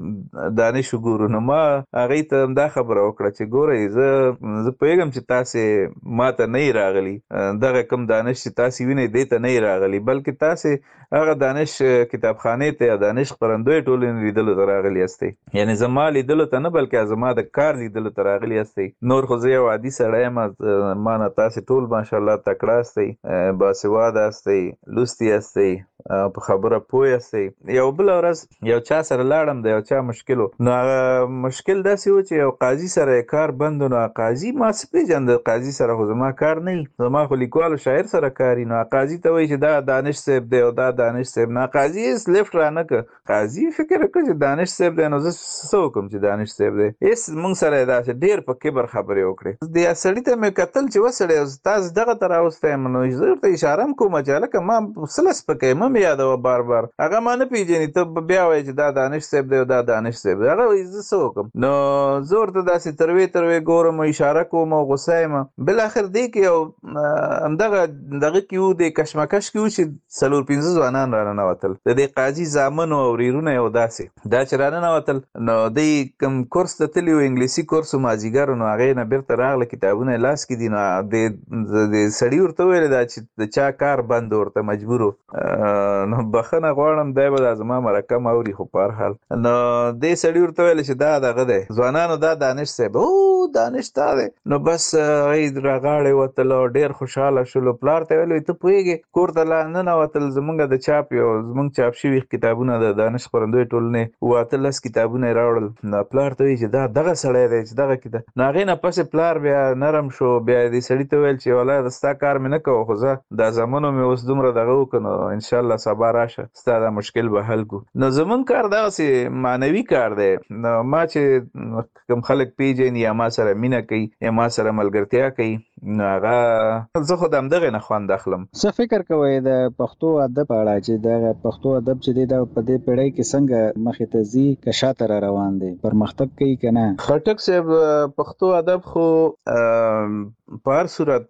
دانش ګورو نو ما هغه ته دا خبره وکړه چې ګورئ زه پیغام چې تاسو ماته نه راغلی دغه کم دانش چې تاسو وینئ دې ته نه راغلی بلکې تاسو هغه دانش کتابخانه ته دانش خبرندوی ټولنې لیدلو ته راغلی استئ یعنی زما لیدلو ته نه بلکې زما د کار لیدلو ته راغلی استئ نور خو زه یو عادي سړی ما نه تاسو ټول ماشاءالله تکړه استئ باسواده استئ لوستي استئ په خبره پوه یاستئ. یو بل ورځ یو چا سره لاړم د یو چا مشکل نو هغه مشکل داسې و چې یو قاضي سره کار بند نو قاضي ما څه پېژنده قاضي سره خو زما کار نه وي زما خو لیکوال شاعر سره کار نو قاضي ته وایي چې دا دانش صاحب دی او دا دانش صاحب نه قاضي هېڅ لیفټ رانه کړ قاضي فکر وکړ چې دانش صاحب دی نو زه څه وکړم چې دانش صاحب دی هېڅ موږ سره یې داسې ډېر په کبر خبرې وکړې د سړي ته مې کتل چې وسړی تاسو دغه ته راوستی یم نو زه ورته اشاره هم کوم چې هلکه ما څه له سپکوې مه مې یادوه بار بار هغه ما نه پېژني ته بیا وایې چې دا دانش صاحب دی او دا دانش صاحب دی هغه وایي زه څه وکړم نو زه ورته داسې تروې ګورم اشاره کوم او غوسه یم بالاخر دی کې یو همدغه کې وو د کشمکش کې وو چې 4-5 ځوانان راننوتل د دې قاضي زامن او ورېرونه یو داسې دا چې راننوتل نو دی کوم کورس ته تللي وو انګلیسي کورس و مازدیګر نو هغې نه بیرته راغله کتابونه یې لاس کې دي نو د سړي ورته وویل دا چې د چا کار بند ورته مجبور نو بخښنه غواړم دی به دا زما مرکه م اوري خو په هر حال نو دې سړي ورته ویل چې دا دغه دی ځوانانو دا دانش صاحب دانش تا دی نو بس راغاړې وتل او ډېر خوشحاله شولو پلار ته ویل ته پوهېږې کور ته لا ننوتل زمونږ د چاپ یو زمونږ چاپ شوي کتابونه د دانش خپرندوی ټولنې 18 کتابونه یې راوړل نو پلار ته وایي چې دا دغه سړی دی چې دغه کتاب نو هغې نه پسې پلار بیا نرم شو بیا دې سړي ته ویل چې ولا ستا کار مې نه کوه خو زه دا زامنو مې اوس دومره دغه وکړو نو انشاءالله سبا راشه ستا دا مشکل به حل کړو نو زمونږ کار دغسې معنوي کار دی نو ما چې کوم خلک پیژني یا ما سره مینه کوي یا ما سره ملګرتیا کوي نو هغه زه خو د همدغې نه خوند اخلم. څه فکر کوئ د پښتو ادب په اړه چې دغه پښتو ادب چې دی دا په دې پیړۍ کې څنګه مخې ته ځي که شاته را روان دی پرمختګ کوي که نه؟ خټک صاحب پښتو ادب خو په هر صورت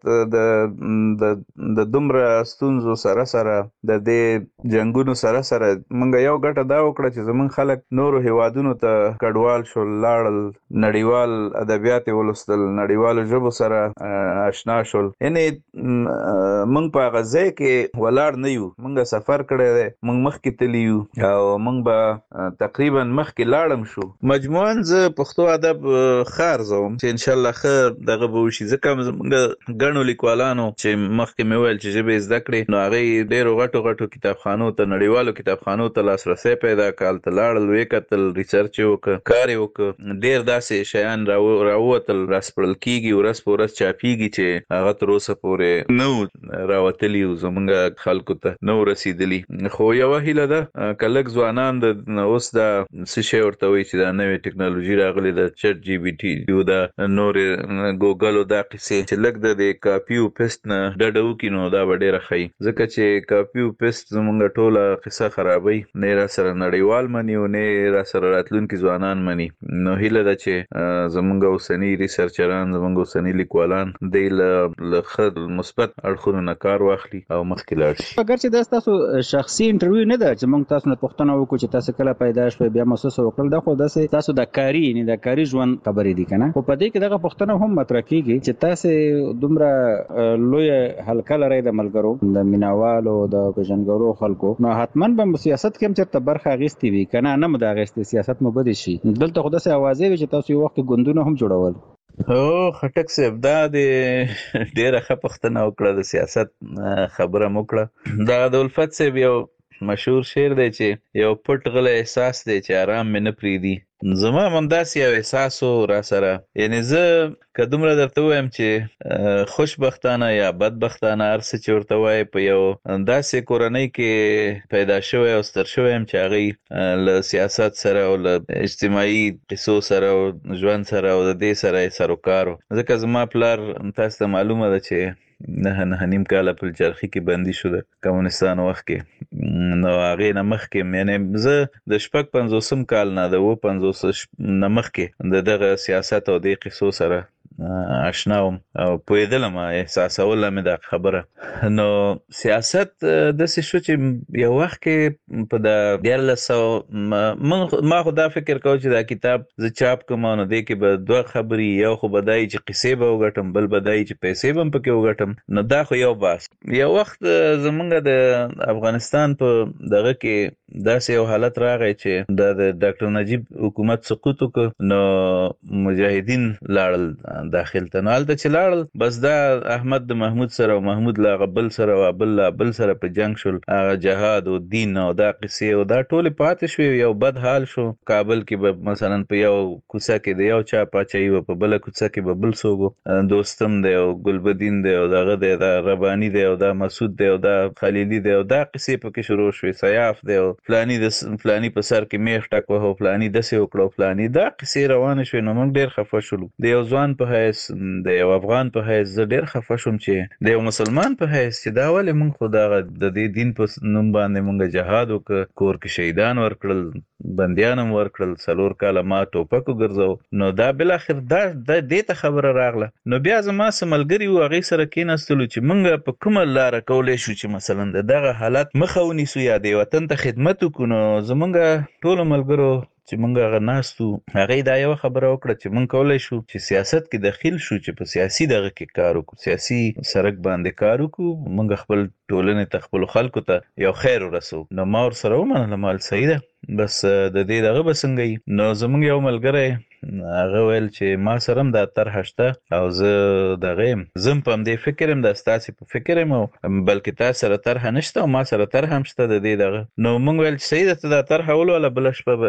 د دومره ستونزو سره د دې جنګونو سره موږ یو ګټه دا وکړه چې زموږ خلک نورو هیوادونو ته کډوال شول لاړل نړیوال ادبیات یې ولوستل نړیوالو ژبو سره آشنا شول یعنې موږ په هغه ځای کې ولاړ نه یو موږ سفر کړی دی موږ مخکې تللي یو او موږ به تقریبا مخکې لاړم شو مجموعاً زه پښتو ادب ښه ارزوم چې انشاءالله ښه دغه به وشي ځکه موږ ګڼو لیکوالانو چې مخکې مې ویل چې ژبې زده کړې نو هغوی ډېرو غټو کتابخانو ته نړیوالو کتابخانو ته لاسرسی پیدا کړ هلته لاړل ویې کتل ریسرچ یې وکړه کار یې وکړه ډېر داسې شیان راووتل راسپړل کېږي ورځ په ورځ چاپېږي چې هغه تر اوسه پورې نه وو راوتلي وو زموږ خلکو ته نه وو رسېدلي خو یوه هیله ده که لږ ځوانان د اوس دا څه شی ورته وایي چې دا نوې ټکنالوژي راغلې ده چټ جي بي ټي یو دا نورې ګوګل او دا قصې چې لږ د کاپي او پیسټ نه ډډه وکړي نو دا به ډېره ښه وي ځکه چې کاپي او پیسټ زموږ ټوله قصه خرابوي نه یې راسره نړیوال مني او نه یې راسره راتلونکي ځوانان مني نو هیله ده چې زموږ اوسني ریسرچران زموږ اوسني لیکوالان دی له ښه مثبت اړخونو نه کار واخلي او مخکې لاړ شي اگر چې دا ستاسو شخصي انټرویو نه ده چې موږ تاسو نه پوښتنه وکړو چې تاسو کله پیدا شوئ بیا مو څه وکړل دا خو داسې تاسو د کاري یعنې د کاري ژوند خبرې دي که نه خو په دې کې دغه پوښتنه هم مطرح کېږي چې تاسې دومره لویه حلقه لرئ د ملګرو د مینهوالو د پېژنګرو خلکو نو حتما به سیاست کې هم چېرته برخه اخیستې وي که نه مو د اخیستې سیاست مو بدې شي دلته خو داسې اوازې وي چې تاسو یو وخت کې ګوندونه هم جوړول خټک صاحب دا د ډېره ښه پوښتنه وکړه د سیاست خبره م وکړه دا د الفت صاحب یو مشهور شعر دی چې یو پټ غلی احساس دی چې آرام مې نه پرېږدي زما هم همداسې یو احساس و را سره یعنې زه که دومره درته ووایم چې خوشبختانه یا بدبختانه هر څه چې ورته وایي په یو داسې کورنۍ کې پیدا شوی او ستر شوی یم چې هغوی له سیاست سره او له اجتماعي قصو سره او ژوند سره او د دې سره یې سر و کار و ځکه زما پلار تاسو ته معلومه ده چې 9 کاله په چرخي کې بندي شو د کمونستانو وخت کې نو هغې نه مخکې یعنې زه د 55 کال نه د 50 نه مخکې د دغه سیاست او دې قصو سره آشنا وم او پوهېدلم احساسوله مې دا خبره نو سیاست داسې شو چې یو وخت کې په د 1100 ما خو دا فکر کوم چې دا کتاب زه چاپ کوم نو دې کې به دوه خبرې یو خو به دا چې قصې به وګټم بل به دا چې پیسې به هم پکې وګټم نو دا خو یو بحث یو وخت زمونږ د افغانستان په دغه کې داسې یو حالت راغی چې د ډاکټر نجیب حکومت سقوط وکړ نو مجاهدین لاړل داخل ته. نو هلته چې لاړل بس دا احمد د محمود سره او محمود لا غبل سره او بل سره په جنگ شول. هغه جهاد او دین او دا قصې او دا ټولې پاتې شوې. یو بد حال شو. کابل کې به مثلا په یو کوڅه کې د یو چا پاچاهي وه، په بله کوڅه کې به بل څوک و، دوستم دی او ګلبدین دی او دغه دی، دا رباني دی او دا مسعود دی او دا خلیلي دی او دا قصې پکې شروع شوې. سیاف دی او فلانی په سر کې میخ ټک وهه او فلانی داسې وکړه، فلانی دا قصې روانې شوې. نو موږ ډېر خفه شولو. د یو ځوان په حیث، د یو افغان په حیث زه ډېر خفه شوم چې د یو مسلمان په حیث چې دا ولې موږ خو دغه د دې دین په نوم باندې موږ جهاد وکړ، کور کې شهیدان ورکړل، بندیان هم ورکړل، 4 کاله ما ټوپک وګرځو. نو دا بالاخر دا دې ته خبره راغله. نو بیا زما څه ملګري وو، هغې سره کېناستلو چې موږ په کومه لاره کولی شو چې مثلا د دغه حالت مخه ونیسو یا د وطن ته خدمت وکړو. نو زمونږ ټولو ملګرو چې موږ هغه ناستو، هغې دا یوه خبره وکړه چې موږ کولی شو چې سیاست کې دخیل شو، چې په سیاسي دغه کې کار وکړو، سیاسي سرک باندې کار وکړو، موږ خپل ټولنې ته، خپلو خلکو ته یو خیر ورسو. نو ما ورسره ومنله، مال صحیح ده، بس د دې دغه به څنګه وي. نو زموږ یو ملګری هغه ویل چې ما سره هم دا طرحه شته او زه دغه یم، زه هم په همدې فکر یم، دا ستاسې په فکر یم، او بلکې تا سره طرحه نشته او ما سره طرحه هم شته د دې دغه. نو موږ ویل چې صحیح ده، ته دا طرحه ولوله، بله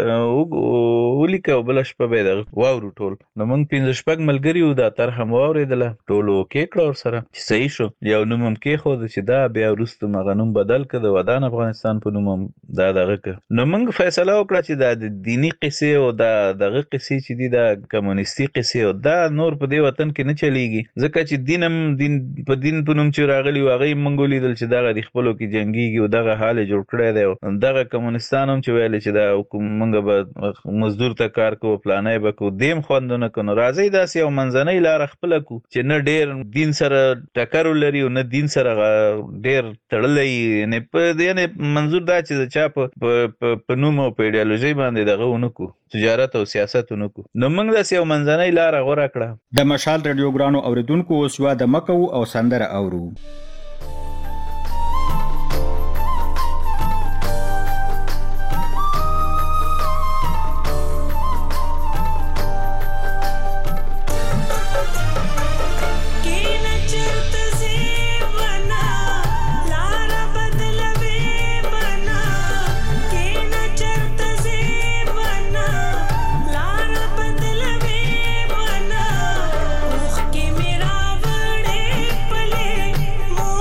شپه ولیکه او بله شپه به یې دغه واورو ټول. نو موږ 5-6 ملګري وو، دا طرحه مو واورېدله، ټولو اوکې کړه ورسره چې صحیح شو. یو نوم هم کېښود چې دا بیا وروسته هغه نوم بدل کړه، د ودان افغانستان په نوم هم دا دغه کړه. نو موږ فیصله وکړه چې دا د دیني قصې او دا دغه قصې چې دي دا کمونیستي قصې او دا نور په دې وطن کې نه چلیږي، ځکه چې دین په نوم چې راغلي وو هغه موږ ولیدل چې دغه د خپلو کې جنګېږي او دغه حال یې جوړ کړی دی. او دغه کمونیستان هم چې ویلې چې دا موږ به مزدور ته کار کوو، پلانی به کوو، دې هم خوندونه کوو. نو راځئ داسې یو منځنۍ لاره خپله کوو چې نه ډېر دین سره ټکر ولري او نه دین سره ډېر تړلی، یعنې منظور دا چې د چا په نوم او په ایډیالوژۍ باندې دغه ونه کړو، تجارت او سیاست ونه کړو. نو موږ داسې یو منځنۍ لاره غوره کړه. د مشال رادیو ګرانو اوریدونکو، اوس یوه د مکو او سندره اورو. मोह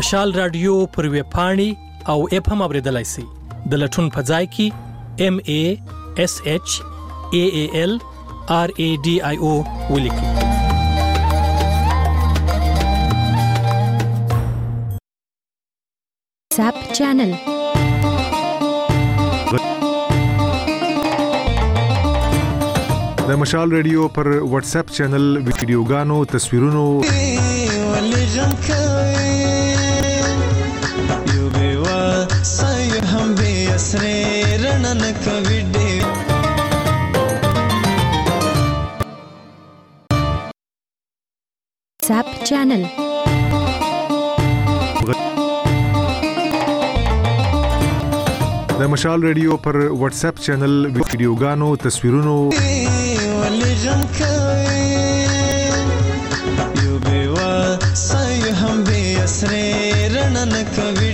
مشال رادیو پر ویب پاڼې او اپ هم اوریدلای شئ. د لټون په ځای کې MASHAALRADIO ولیکئ. ساب چینل د مشال ریډیو پر واتس اپ چینل ویډیوګانو تصویرونو ولې غم کوي یو بیوا سای هم به اسره رڼا نه کوي ساب چینل د مشال ریډیو پر واتس اپ چینل ویډیوګانو تصویرونو ولې غم کوي یو بیوا سای هم به اسره رڼا نه کوي.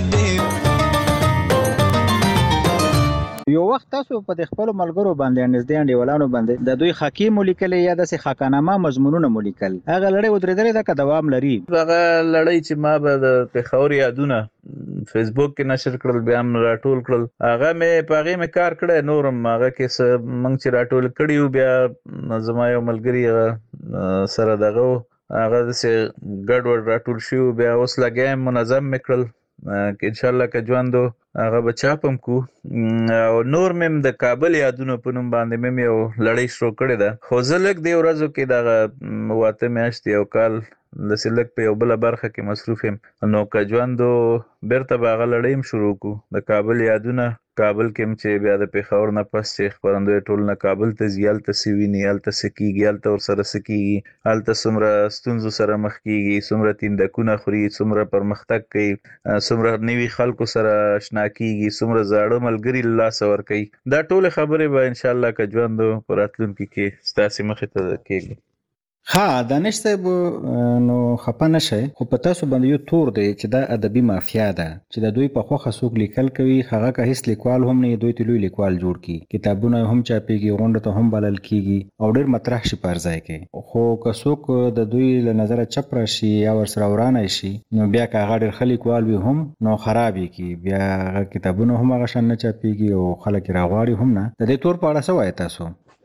یو وخت تاسو په خپل ملګرو باندې نږدې انډیوالانو باندې د دوی خاکی مولیکل یا د خاکانامه مضمونونه مولیکل هغه لړۍ ودرېدلې ده که دوام لري؟ هغه لړۍ چې ما به د پېښور یادونه فیسبوک کې نشر کړل بیا هم راټول کړل هغه مې په هغې مې کار کړی نورم هغه کې څه موږ چې راټول کړي وو بیا زما یو ملګري سره دغه هغه داسې ګډوډ راټول شوي وو بیا اوس لګیا یم منظم مې کړل انشاءالله که ژوندو هغه به چاپم کو او نور مې د کابل یادونو په نوم باندې مې یو لړۍ شروع کړې ده خو زه لږ دې ورځو کې دغه 8 میاشتې یو کال داسې لږ په یو بله برخه کې مصروف یم نو که ژوندو بیرته به هغه لړۍ هم شروع کړو د کابل یادونه کابل کې هم چې بیا د پېښور نه پس چې خپرندوی ټول نه کابل ته ځي هلته څه ویني هلته څه کېږي هلته ورسره څه کېږي هلته څومره ستونزو سره مخ کېږي څومره تیندکونه خوري څومره پرمختګ کوي څومره نوي خلکو سره اشنا کېږي څومره زاړه ملګري له لاسه ورکوي دا ټولې خبرې به انشاءالله که ژوندو په راتلونکي کې ستاسې مخې ته کېږي. ها دانش صاحب نو خپه نشئ خو په تاسو باندې یو تور دی چې دا ادبي مافیا ده چې د دوی په خوښه څوک لیکل کوي هغه که هیڅ لیکوال هم نه دوی ته لوی لیکوال جوړ کړي کتابونه هم چاپېږي غونډه ته هم بلل کېږي او ډېر مطرح شي پر ځای کې خو که څوک د دوی له نظره چپ راشي یا ورسره ورانه شي نو بیا که هغه ډېر ښه لیکوال وي هم نو خراب یې کړي بیا هغه کتابونه هم هغه شان نه چاپېږي او خلک یې راغواړي هم نه د دې تور په اړه څه وایې تاسو؟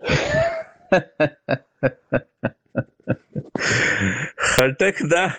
خټک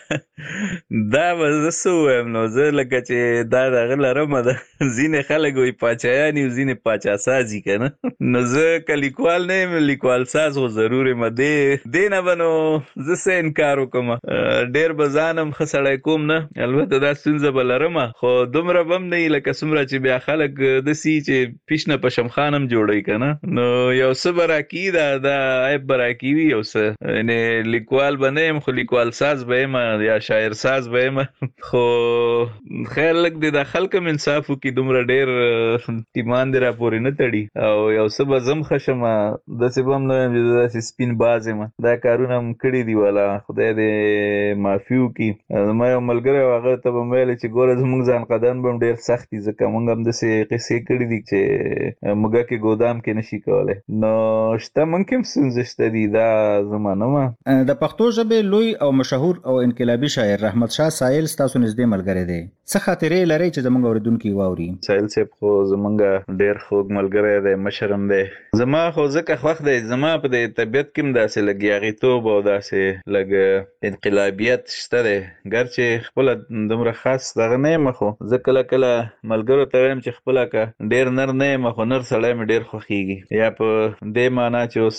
دا به زه څه ووایم نو زه لکه چې دا دغه لرمه ده ځینې خلک وایي پاچایان یو ځینې پاچا ساز یي که نه نو زه که لیکوال نه یم لیکوال ساز خو ضرور یم دې نه به نو زه څه انکار وکړم ډېر به ځان هم ښه سړی کوم نه البته دا ستونزه به لرمه خو دومره به هم نه وي لکه څومره چې بیا خلک داسې چې پیش نه په شمخان هم جوړوي که نه نو یو څه به راکېږي دا عیب به راکېوي یو څه یعنې لیکوال به نه یم خو لیکوال ساز به یم یا شاعر ساز به یم خو خیر لږ دی دا خلک هم انصاف وکړي دومره ډېر ټیمان دې راپورې نه تړي او یو څه به زه هم ښه شم داسې به هم نه یم چې زه داسې سپین باز یم دا کارونه هم کړي دي والا خدای دې معافي وکړي زما یو ملګری و هغه ته به مې ویلې چې ګوره زموږ ځان قدان به هم ډېر سخت دي ځکه موږ هم داسې قصې کړي دي چې موږکې ګودام کې نشي کولی نو شته موږ کې هم ستونزې شته دي دا زه منم د پښتو ژبې لوی او مشهور او انقلابي شاعر رحمت شاه سایل ستاسو نږدې ملګری دی څه خاطرې لرئ چې زموږ اورېدونکي واوري؟ سایل صاحب خو زموږ ډېر خوږ ملګری دی مشر هم دی زما خو ځکه خوښ دی زما په دې طبیعت کې هم داسې لږ یاغیتوب او داسې لږ انقلابیت شته دی ګرچې خپله دومره خاص دغه نه یم خو زه کله کله ملګرو ته وایم چې خپله که ډېر نر نه یم خو نر سړی مې ډېر خوښېږي یا په دې معنا چې اوس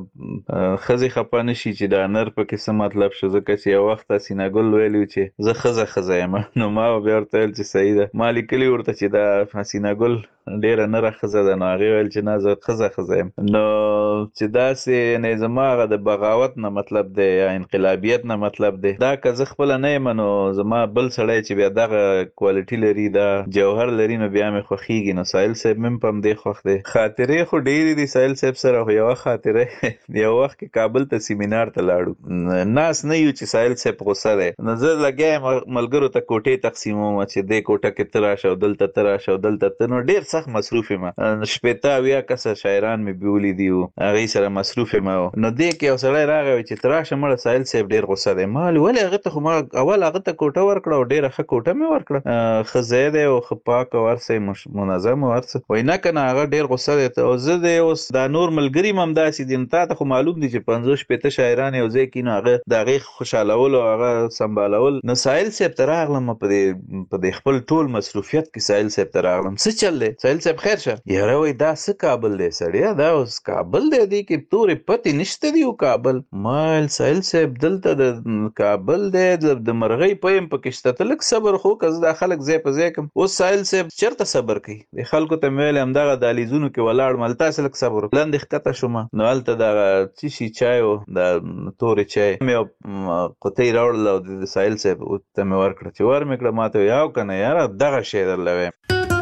ښځې خفه نه شي چې دا نر پکې څه مطلب شو ځکه چې یو وخت حسینه ګل ویلي چې زه ښځه یم نو ما بیا ورته ویل چې صحیح ده ما لیکلي ورته چې دا حسینه ګل ډېره نره ښځه ده نو هغې ویل چې نه زه ښځه یم نو چې داسې یعنې زما هغه د بغاوت نه مطلب دی یا انقلابیت نه مطلب دی دا که زه خپله نه یم نو زما بل سړی چې بیا دغه کوالټي لري دا جوهر لري نو بیا مې خوښېږي نو سایل صاحب مې هم په همدې خوښ دی خاطرې خو ډېرې دي سایل صاحب سره خو یوه خاطره یو وخت کې کابل ته سیمینار ته لاړو ناس نه یو چې سایل صاحب غوسه دی نو زه لګیا یم ملګرو ته کوټې تقسیموم چې دې کوټه کې ته راشه او دلته ته راشه او دلته ته نو ډېر سخت مصروف یم. شپېته اویا کسه شاعران مې بیولي دي او هغې سره مصروف یم. نو دې کې یو سړی راغی چې ته راشه مړه ساحل صاحب ډېر غوسه دی. ما ویل ولې هغه ته خو ما اول هغه ته کوټه ورکړه او ډېره ښه کوټه مې ورکړه، ښه ځای دی او ښه پاک او هر څه منظم او هر څه. وایي نه که نه هغه ډېر غوسه دی. او زه د اوس دا نور ملګري م همداسې دي. نو تا ته خو معلوم دي چې 50-60 شاعران یو ځای کښي نو هغه د هغې خوشحالول او هغه سمبالول. نو ساحل صاحب ته راغلم په دې خپل ټول مصروفیت کې ساحل صاحب ته راغلم. څه چل دی ساحل صاحب خیر شه؟ یاره وایي دا څه کابل دی سړیه، دا اوس کابل دی، دې کې تورې پتې نشته دي. او کابل ما ویل ساحل صاحب دلته د کابل دی د مرغۍ پیم پکې شته، ته لږ صبر خو که زه دا خلک ځای په ځای کړم. اوس ساحل صاحب چېرته صبر کوي؟ د خلکو ته مې ویل همدغه دهلیزونو کې ولاړم، هلته هسې لږ صبر وکړه. لاندې ښکته شومه نو هلته دغه څه شي چای و، د تورې چای مې یو قطۍ راوړله او د ساحل صاحب ته مې ورکړه. چې ور مې کړه ما ته وایي او که نه یاره دغه شی درله وایم.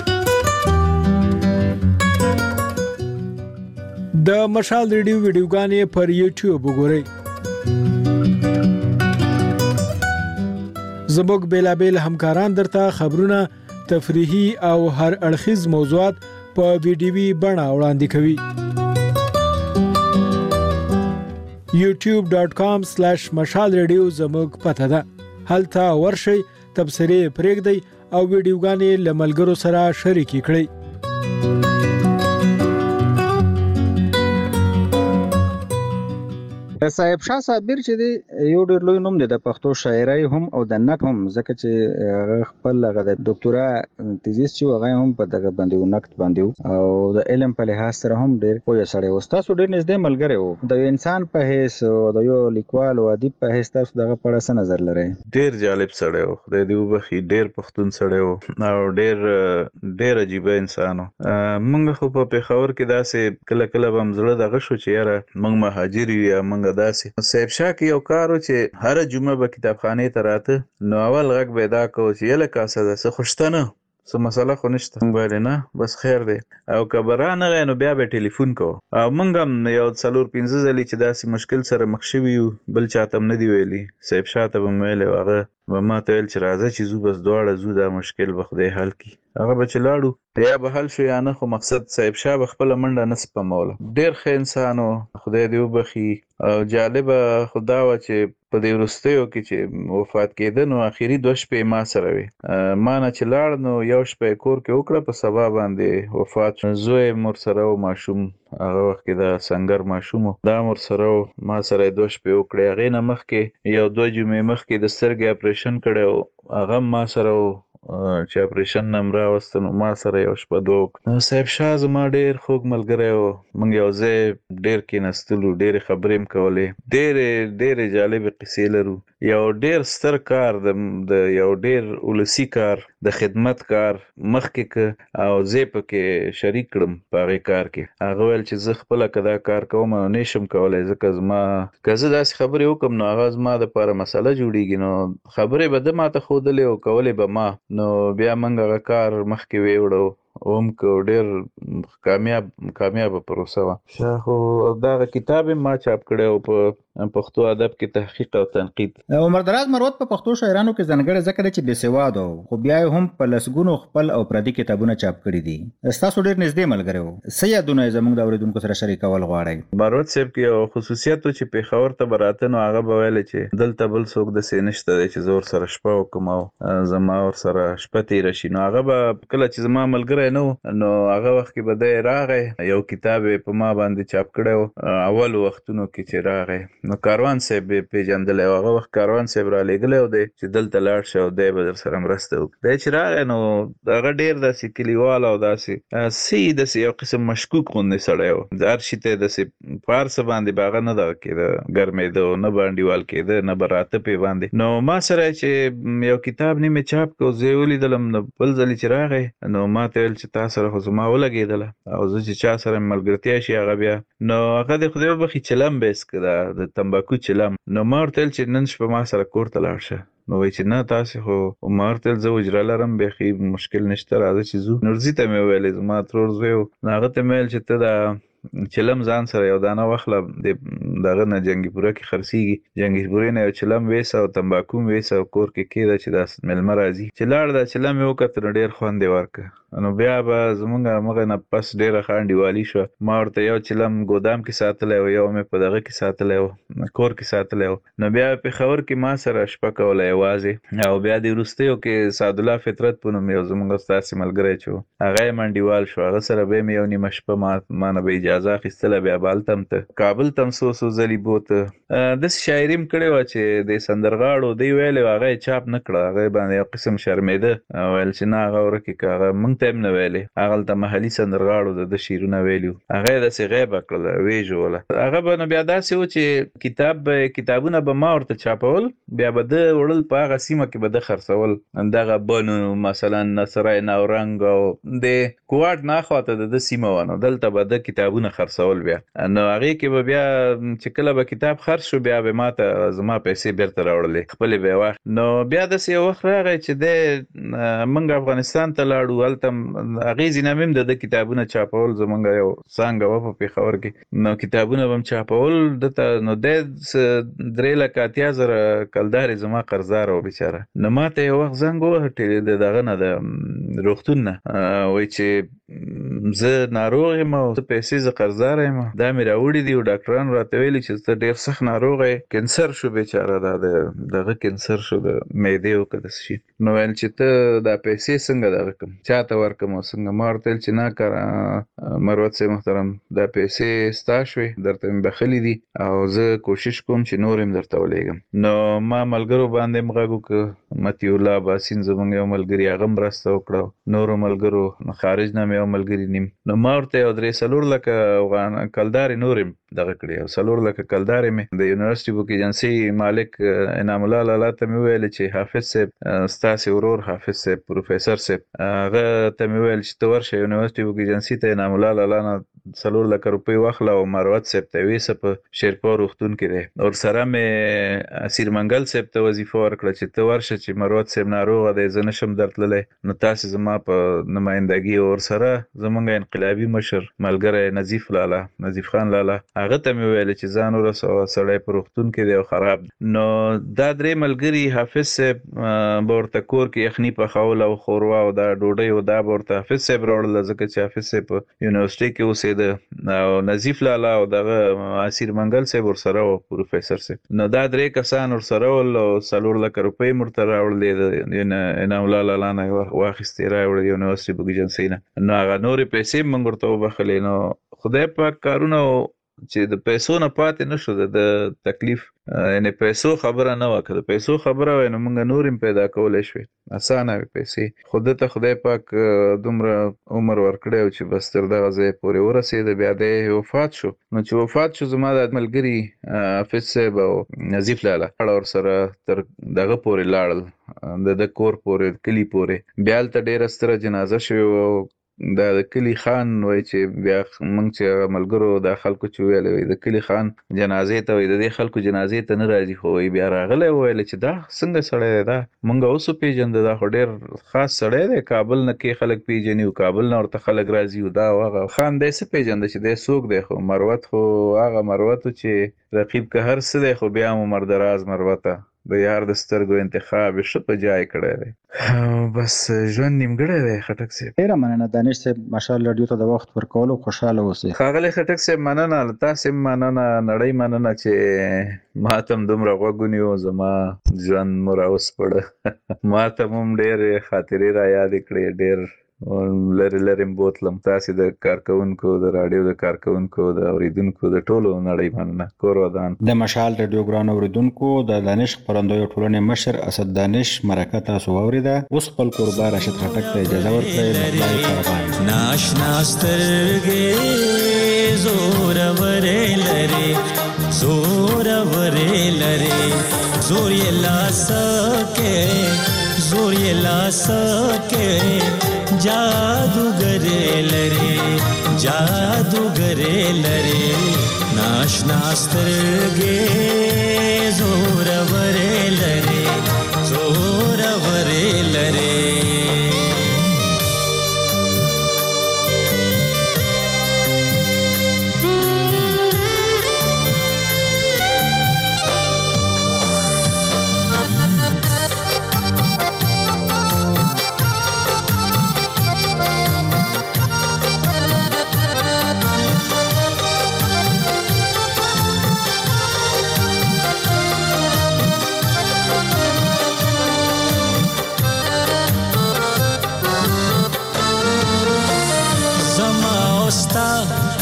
د مشال ریډیو ویډیوګانې پر یوټیوب وګورئ. زموږ بیلابیل همکاران درته خبرونه، تفریحي او هر اړخیز موضوعات په ویډیوي بڼه وړاندې کوي. youtube.com/مشال ریډیو زموږ پته ده. هلته ورشئ، تبصرې پرېږدئ او ویډیوګانې له ملګرو سره شریکې کړئ. صاحب شاه صابر چې دی یو ډېر لوی نوم دی د پښتو شاعرۍ هم او د نقد هم، ځکه چې هغه خپل هغه د ډاکټورا تیزیس چې هغه هم په دغه باندې و نقد باندې او د علم په لحاظ سره هم ډېر پوه سړی و. تاسو ډېر نږدې ملګری و. د انسان په حیث او د یو لیکوال او ادیب په حیث تاسو دغه په اړه څه نظر لرئ؟ ډېر جالب سړی و، خدای دې وبخي، ډېر پښتون سړی و او ډېر عجیبه انسان و. موږ خو په پېښور کې داسې کله کله به هم زړه دغه شو چې یاره موږ مهاجر یو یا موږ داسې. صاحب شاه کې یو کار و چې هره جمعه به کتابخانې ته راته، نو اول غږ به یې دا کوو چې یله کاسه ده څه خو شته نه، څه مسله خو نشته. موږ ویلې نه بس خیر دی. او که به رانغی نو بیا به ټلیفون کوو. او موږ هم یو 4-5 ځلې چې داسې مشکل سره مخ شوي یو، بل چاته هم نه دی ویلي. صاحب شاه ته به مې ویلی و، هغه به ما ته ویل چې راځه چې ځو بس دواړه ځو، دا مشکل به خدای حل کړي. هغه به چې لاړو یا به حل شو یا نه، خو مقصد صاحب شاه به خپله منډه نه سپموله. ډېر ښه انسان و، خدای دې وبخي. او جالبه خو دا وه چې په دې وروستیو کې چې وفات کېده نو آخري 2 شپې ما سره وې. ما نه چې لاړ نو یو شپه یې کور کې وکړه، په سبا باندې وفات شو. زوی یې ورسره و، ماشوم هغه وخت کې د سنګر ماشوم و، دا هم ورسره و. ما سره یې 2 شپې وکړې. هغې نه مخکې یو 2 جمعې مخکې د سترګې اپریشن کړی و، هغه هم ما سره و چې اپریشن نه م راوسته نو ما سره یو شپه 2 وکړه. صاحب شاه زما ډېر خوږ ملګری و. موږ یو ځای ډېر کېناستلو، ډېرې خبرې م کولې، ډېرې جالبې قصې لرو. یو ډېر ستر کار د یو ډېر ولسي کار د خدمت کار مخکې که او زه یې پکې شریک کړم په هغې کار کې. هغه ویل چې زه خپله که دا کار کوم نه شم کولی، ځکه زما که زه داسې خبرې وکړم نو هغه زما دپاره مسله جوړېږي. نو خبرې به ده ماته ښودلې او کولې به ما، نو بیا موږ هغه کار مخکې ویوړو هم که ډېر کامیابه پروسه وه. شاه خو دغه کتاب یې ما چاپ کړی او په پښتو ادب کې تحقیق او تنقید. عمر دراز مروت په پښتو شاعرانو کې ځانګړی ځکه دی چې بېسواده و، خو بیا یې هم په لسګونو خپل او پردي کتابونه چاپ کړي دي. ستاسو ډېر نږدې ملګری و. څه یادونه یې زموږ د اورېدونکو سره شریکول غواړئ؟ مروت صاحب کې یو خصوصیت و چې پېښور ته به راته نو هغه به ویلی چې دلته بل څوک داسې نشته دی چې زه ورسره شپه وکړم او زما ورسره شپه تېره شي. نو هغه به کله چې زما ملګری نه و نو هغه وخت کې به دی راغی، یو کتاب یې په ما باندې چاپ کړی و اولو وختونو کې چې راغی. نو کاروان صاحب یې پېژندلی و، هغه وخت کاروان صاحب را لېږلی و دی چې دلته لاړ شه او دی به در سره مرسته وکړي. دی چې راغی نو هغه ډېر داسې کلیوال او داسې داسې یو قسم مشکوک غوندې سړی و. هر شي ته یې داسې په هر څه باندې به هغه نه دغه کېده، ګرمېده، نه به انډیوال کېده، نه به راته پې باندې. نو ما سره چې یو کتاب نیمې چاپ کړ، زه یې ولیدلم. نو بل ځل چې راغی نو ما ته ویل چې تا سره خو زما ولګېدله او زه چې چا سره ملګرتیا شي هغه بیا نو هغه د خدای وبخي چلم به یې څکه د تمباکو چلم. نو ما ورته ویل چې نن شپه ما سره کور ته لاړ شه. نو وایي چې نه تاسې خو، ما ورته ویل زه اجره لرم، بیخي مشکل نشته، راځه چې ځو. نورزي ته مې وویلې، زما ترور زوی و. نو هغه ته مې ویل چې ته دا چلم ځان سره یو دانه واخله دغه نه جنګي پوره کې خرڅیږي جنګي پورې نه یو چلم ویسه او تمباکو ویسه او کور کې کېده چې دا ملمه راځي چې لاړ دا چلم یې وکتل ډېر خوند یې ورکړه نو بیا به زمونږ مغه نه پس ډېره ښه انډیوالي شوه ما ورته یو چلم ګودام کې ساتلی و یو مې په دغه کې ساتلی و کور کې ساتلی و نو بیا پېښور کې ما سره شپه کوله یوازې او بیا د وروستیو کې سعدالله فطرت په نوم یو زمونږ ستاسې ملګری چې و هغه یې انډیوال شو هغه سره به مې یو نیمه شپه ما نه به اجازه اخیستله بیا بالته م ته کابل ته م څو ځلې بوته داسې شاعري م کړې وه چې د سندرغاړو دی ویلې و هغه یې چاپ نه کړه هغه یې باندې یو قسم شرمېده ویل چې نه هغه ورکې که هغه مونږ ته یې م نه ویلې هغلته محلي سندرغاړو د شعرونه ویلي وو هغه یې داسې غیبه کړله ویې هغه به نو بیا داسې و چې کتابونه به ما ورته چاپول بیا به ده وړل په هغه سیمه کې به ده خرڅول دغه بنو مثلا نصرای نورنګ او د کوواټ ناخواته د ده سیمه وه نو دلته به ده کتابونه خرڅول بیا نو هغې کې به بیا چې کله به کتاب خرڅ شو بیا به ما ته زما پیسې بیرته راوړلې خپلې به یې واخ نو بیا داسې یو وخت راغی چې دی موږ افغانستان ته لاړو هلته هغې ځینه مې هم د ده کتابونه چاپول زمونږ یو څانګه وه په پېښور کې نو کتابونه به م چاپول دته نو دی 3,80,000 کلدارې زما قرضدار و بیچاره نو ما ته یو وخت زنګ ووهه د دغه نه د روغتون نه وایي چې زه ناروغ یم او زه پیسې زه قرضدار یم دا مې راوړي دي او ډاکټرانو راته ویلي چې ته ډېر سخت ناروغ یې کینسر شو بیچاره دا دغه کینسر شو د معدې او که داسې شي نو ویل چې ته دا پیسې څنګه دغه کړم چا ته ورکړم او څنګه ما ورته ویل چې نه کار مروت صاحب محترم دا پیسې ستا شوې درته مې بخلي دي او زه کوشش کوم چې نور هم درته ولېږم نو ما ملګرو باندې م غږ وکړه مطیع الله باسین زموږ یو ملګري هغه مرسته وکړه نورو ملګرو خارج نه مې یو ملګري نیم نو ما ورته یو 3-4 لکه کلدارې نور هم دغه کړې او 4 لکه کلدارې مې د یونیورسټي بوک ایجنسۍ مالک انعام الله لالا ته مې وویل چې حافظ صاحب ستاسې ورور حافظ صاحب پروفیسر صاحب هغه ته مې وویل چې ته ورشه یونیورسټي بوک ایجنسۍ ته انعام الله لالا نه 4 لکه روپۍ واخله او مروت صاحب ته ویسه په شیرپور روغتون کې دی ورسره مې اسیر منګل صاحب ته وظیفه ورکړه چې ته ورشه چې مروت صاحب ناروغه دی زه نشم درتللی نو تاسې زما په نمایندګي ورسره زمونږ انقلابي مشر ملګری نظیف خان لالا هغه ته مې ویل چې ځان ورسوه سړی په روغتون کې دی او خراب نو دا 3 ملګري حافظ صاحب به ورته کور کې یخني پخول او ښوروا او دا ډوډۍ او دا به ورته حافظ صاحب راوړله ځکه چې حافظ صاحب په یونیورسټۍ کې اوسېده او نظیف لالا او دغه اسیر منګل صاحب ورسره و پروفیسر صاحب نو دا 3 کسان ورسره ول او 4 لکه روپۍ مې ورته راوړلې د انعام الله لالا نه واخیستې راوړې یونیورسټي بوک ایجنسۍ نه نو هغه نورې پیسې موږ ورته وبخلې نو خدای پاک کارونه چې د پیسو نه پاتې نه شو د تکلیف یعنی پیسو خبره نه وه که د پیسو خبره وای نو موږ نور هم پیدا کولی شوې اسانه وي پیسې خو ده ته خدای پاک دومره عمر ورکړی و چې بس تر دغه ځای پورې ورسېده بیا دی وفات شو نو چې وفات شو زما د ملګري حافظ صاحب او نظیف لالا ورسره تر دغه پورې لاړل د کور پورې کلي پورې بیا هلته ډېره ستره جنازه شوې وه دا د کلی خان وای چې بیا موږ چې ملګرو دا خلکو چې ویل وای د کلی خان جنازې ته وای د دې خلکو جنازې ته نه راځي خو وای بیا راغلی ویل چې دا څنګه سړی دی دا موږ اوس وپېژنده دا خو ډېر خاص سړی دی کابل نه کې خلک پېژني او کابل نه ورته خلک راځي او دا هغه خان دی څه پېژنده چې دی څوک دی خو مروت خو هغه مروت چې رقیب که هر څه دی خو بیا هم عمر دراز مروته د یار د سترګو انتخاب یې ښه په جای کړی دی بس ژوند نیمګړی دی خټک صاحب ډېره مننه دانش صاحب مشال راډیو ته د وخت ورکولو خوشحاله اوسئ ښاغلی خټک صاحب مننه له تاسې هم مننه نړۍ مننه چې ما ته هم دومره غوږ ونیو زما ژوند مو راوسپړه ما ته هم ډېرې خاطرې را یادې کړې ډېر لرې لرې م بوتلم تاسې د کارکوونکو د راډیو د کارکوونکو د اورېدونکو د ټولو نړۍ مننه کور ودان د مشال راډیو ګران اورېدونکو د دانش خپرندویو ټولنې مشر اسد دانش مرکه تاسو واورېده اوس خپل کوربه راشد خټک ته اجازه ورکړئ خدای پربان ناشنا سترګې زورورې لري زورورې لري زور یې لاسکې जादूगरे लरे नाशना स्तरगे जोरवरे लरे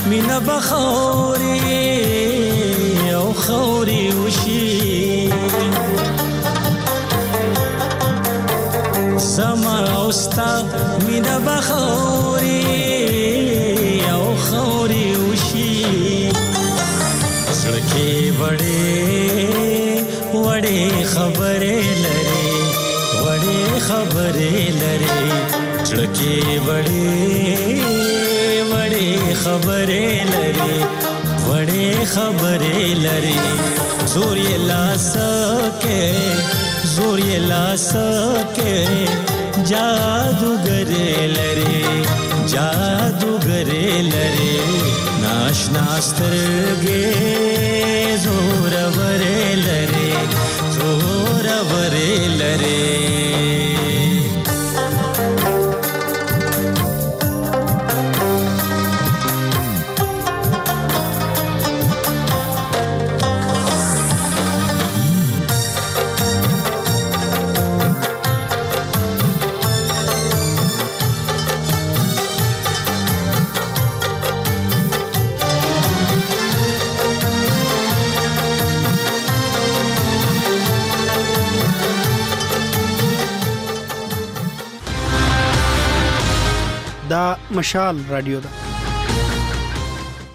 مینا بخوري او خوري وشي سما اوستا مینا بخوري او خوري وشي سړکې وړې خبرې لري خبرې لري سړکې وړې خبرې لري خبرې لري زور یې لاس کې جادوګرې لري ناشنا سترګې زورورې لري دا مشال رادیو ده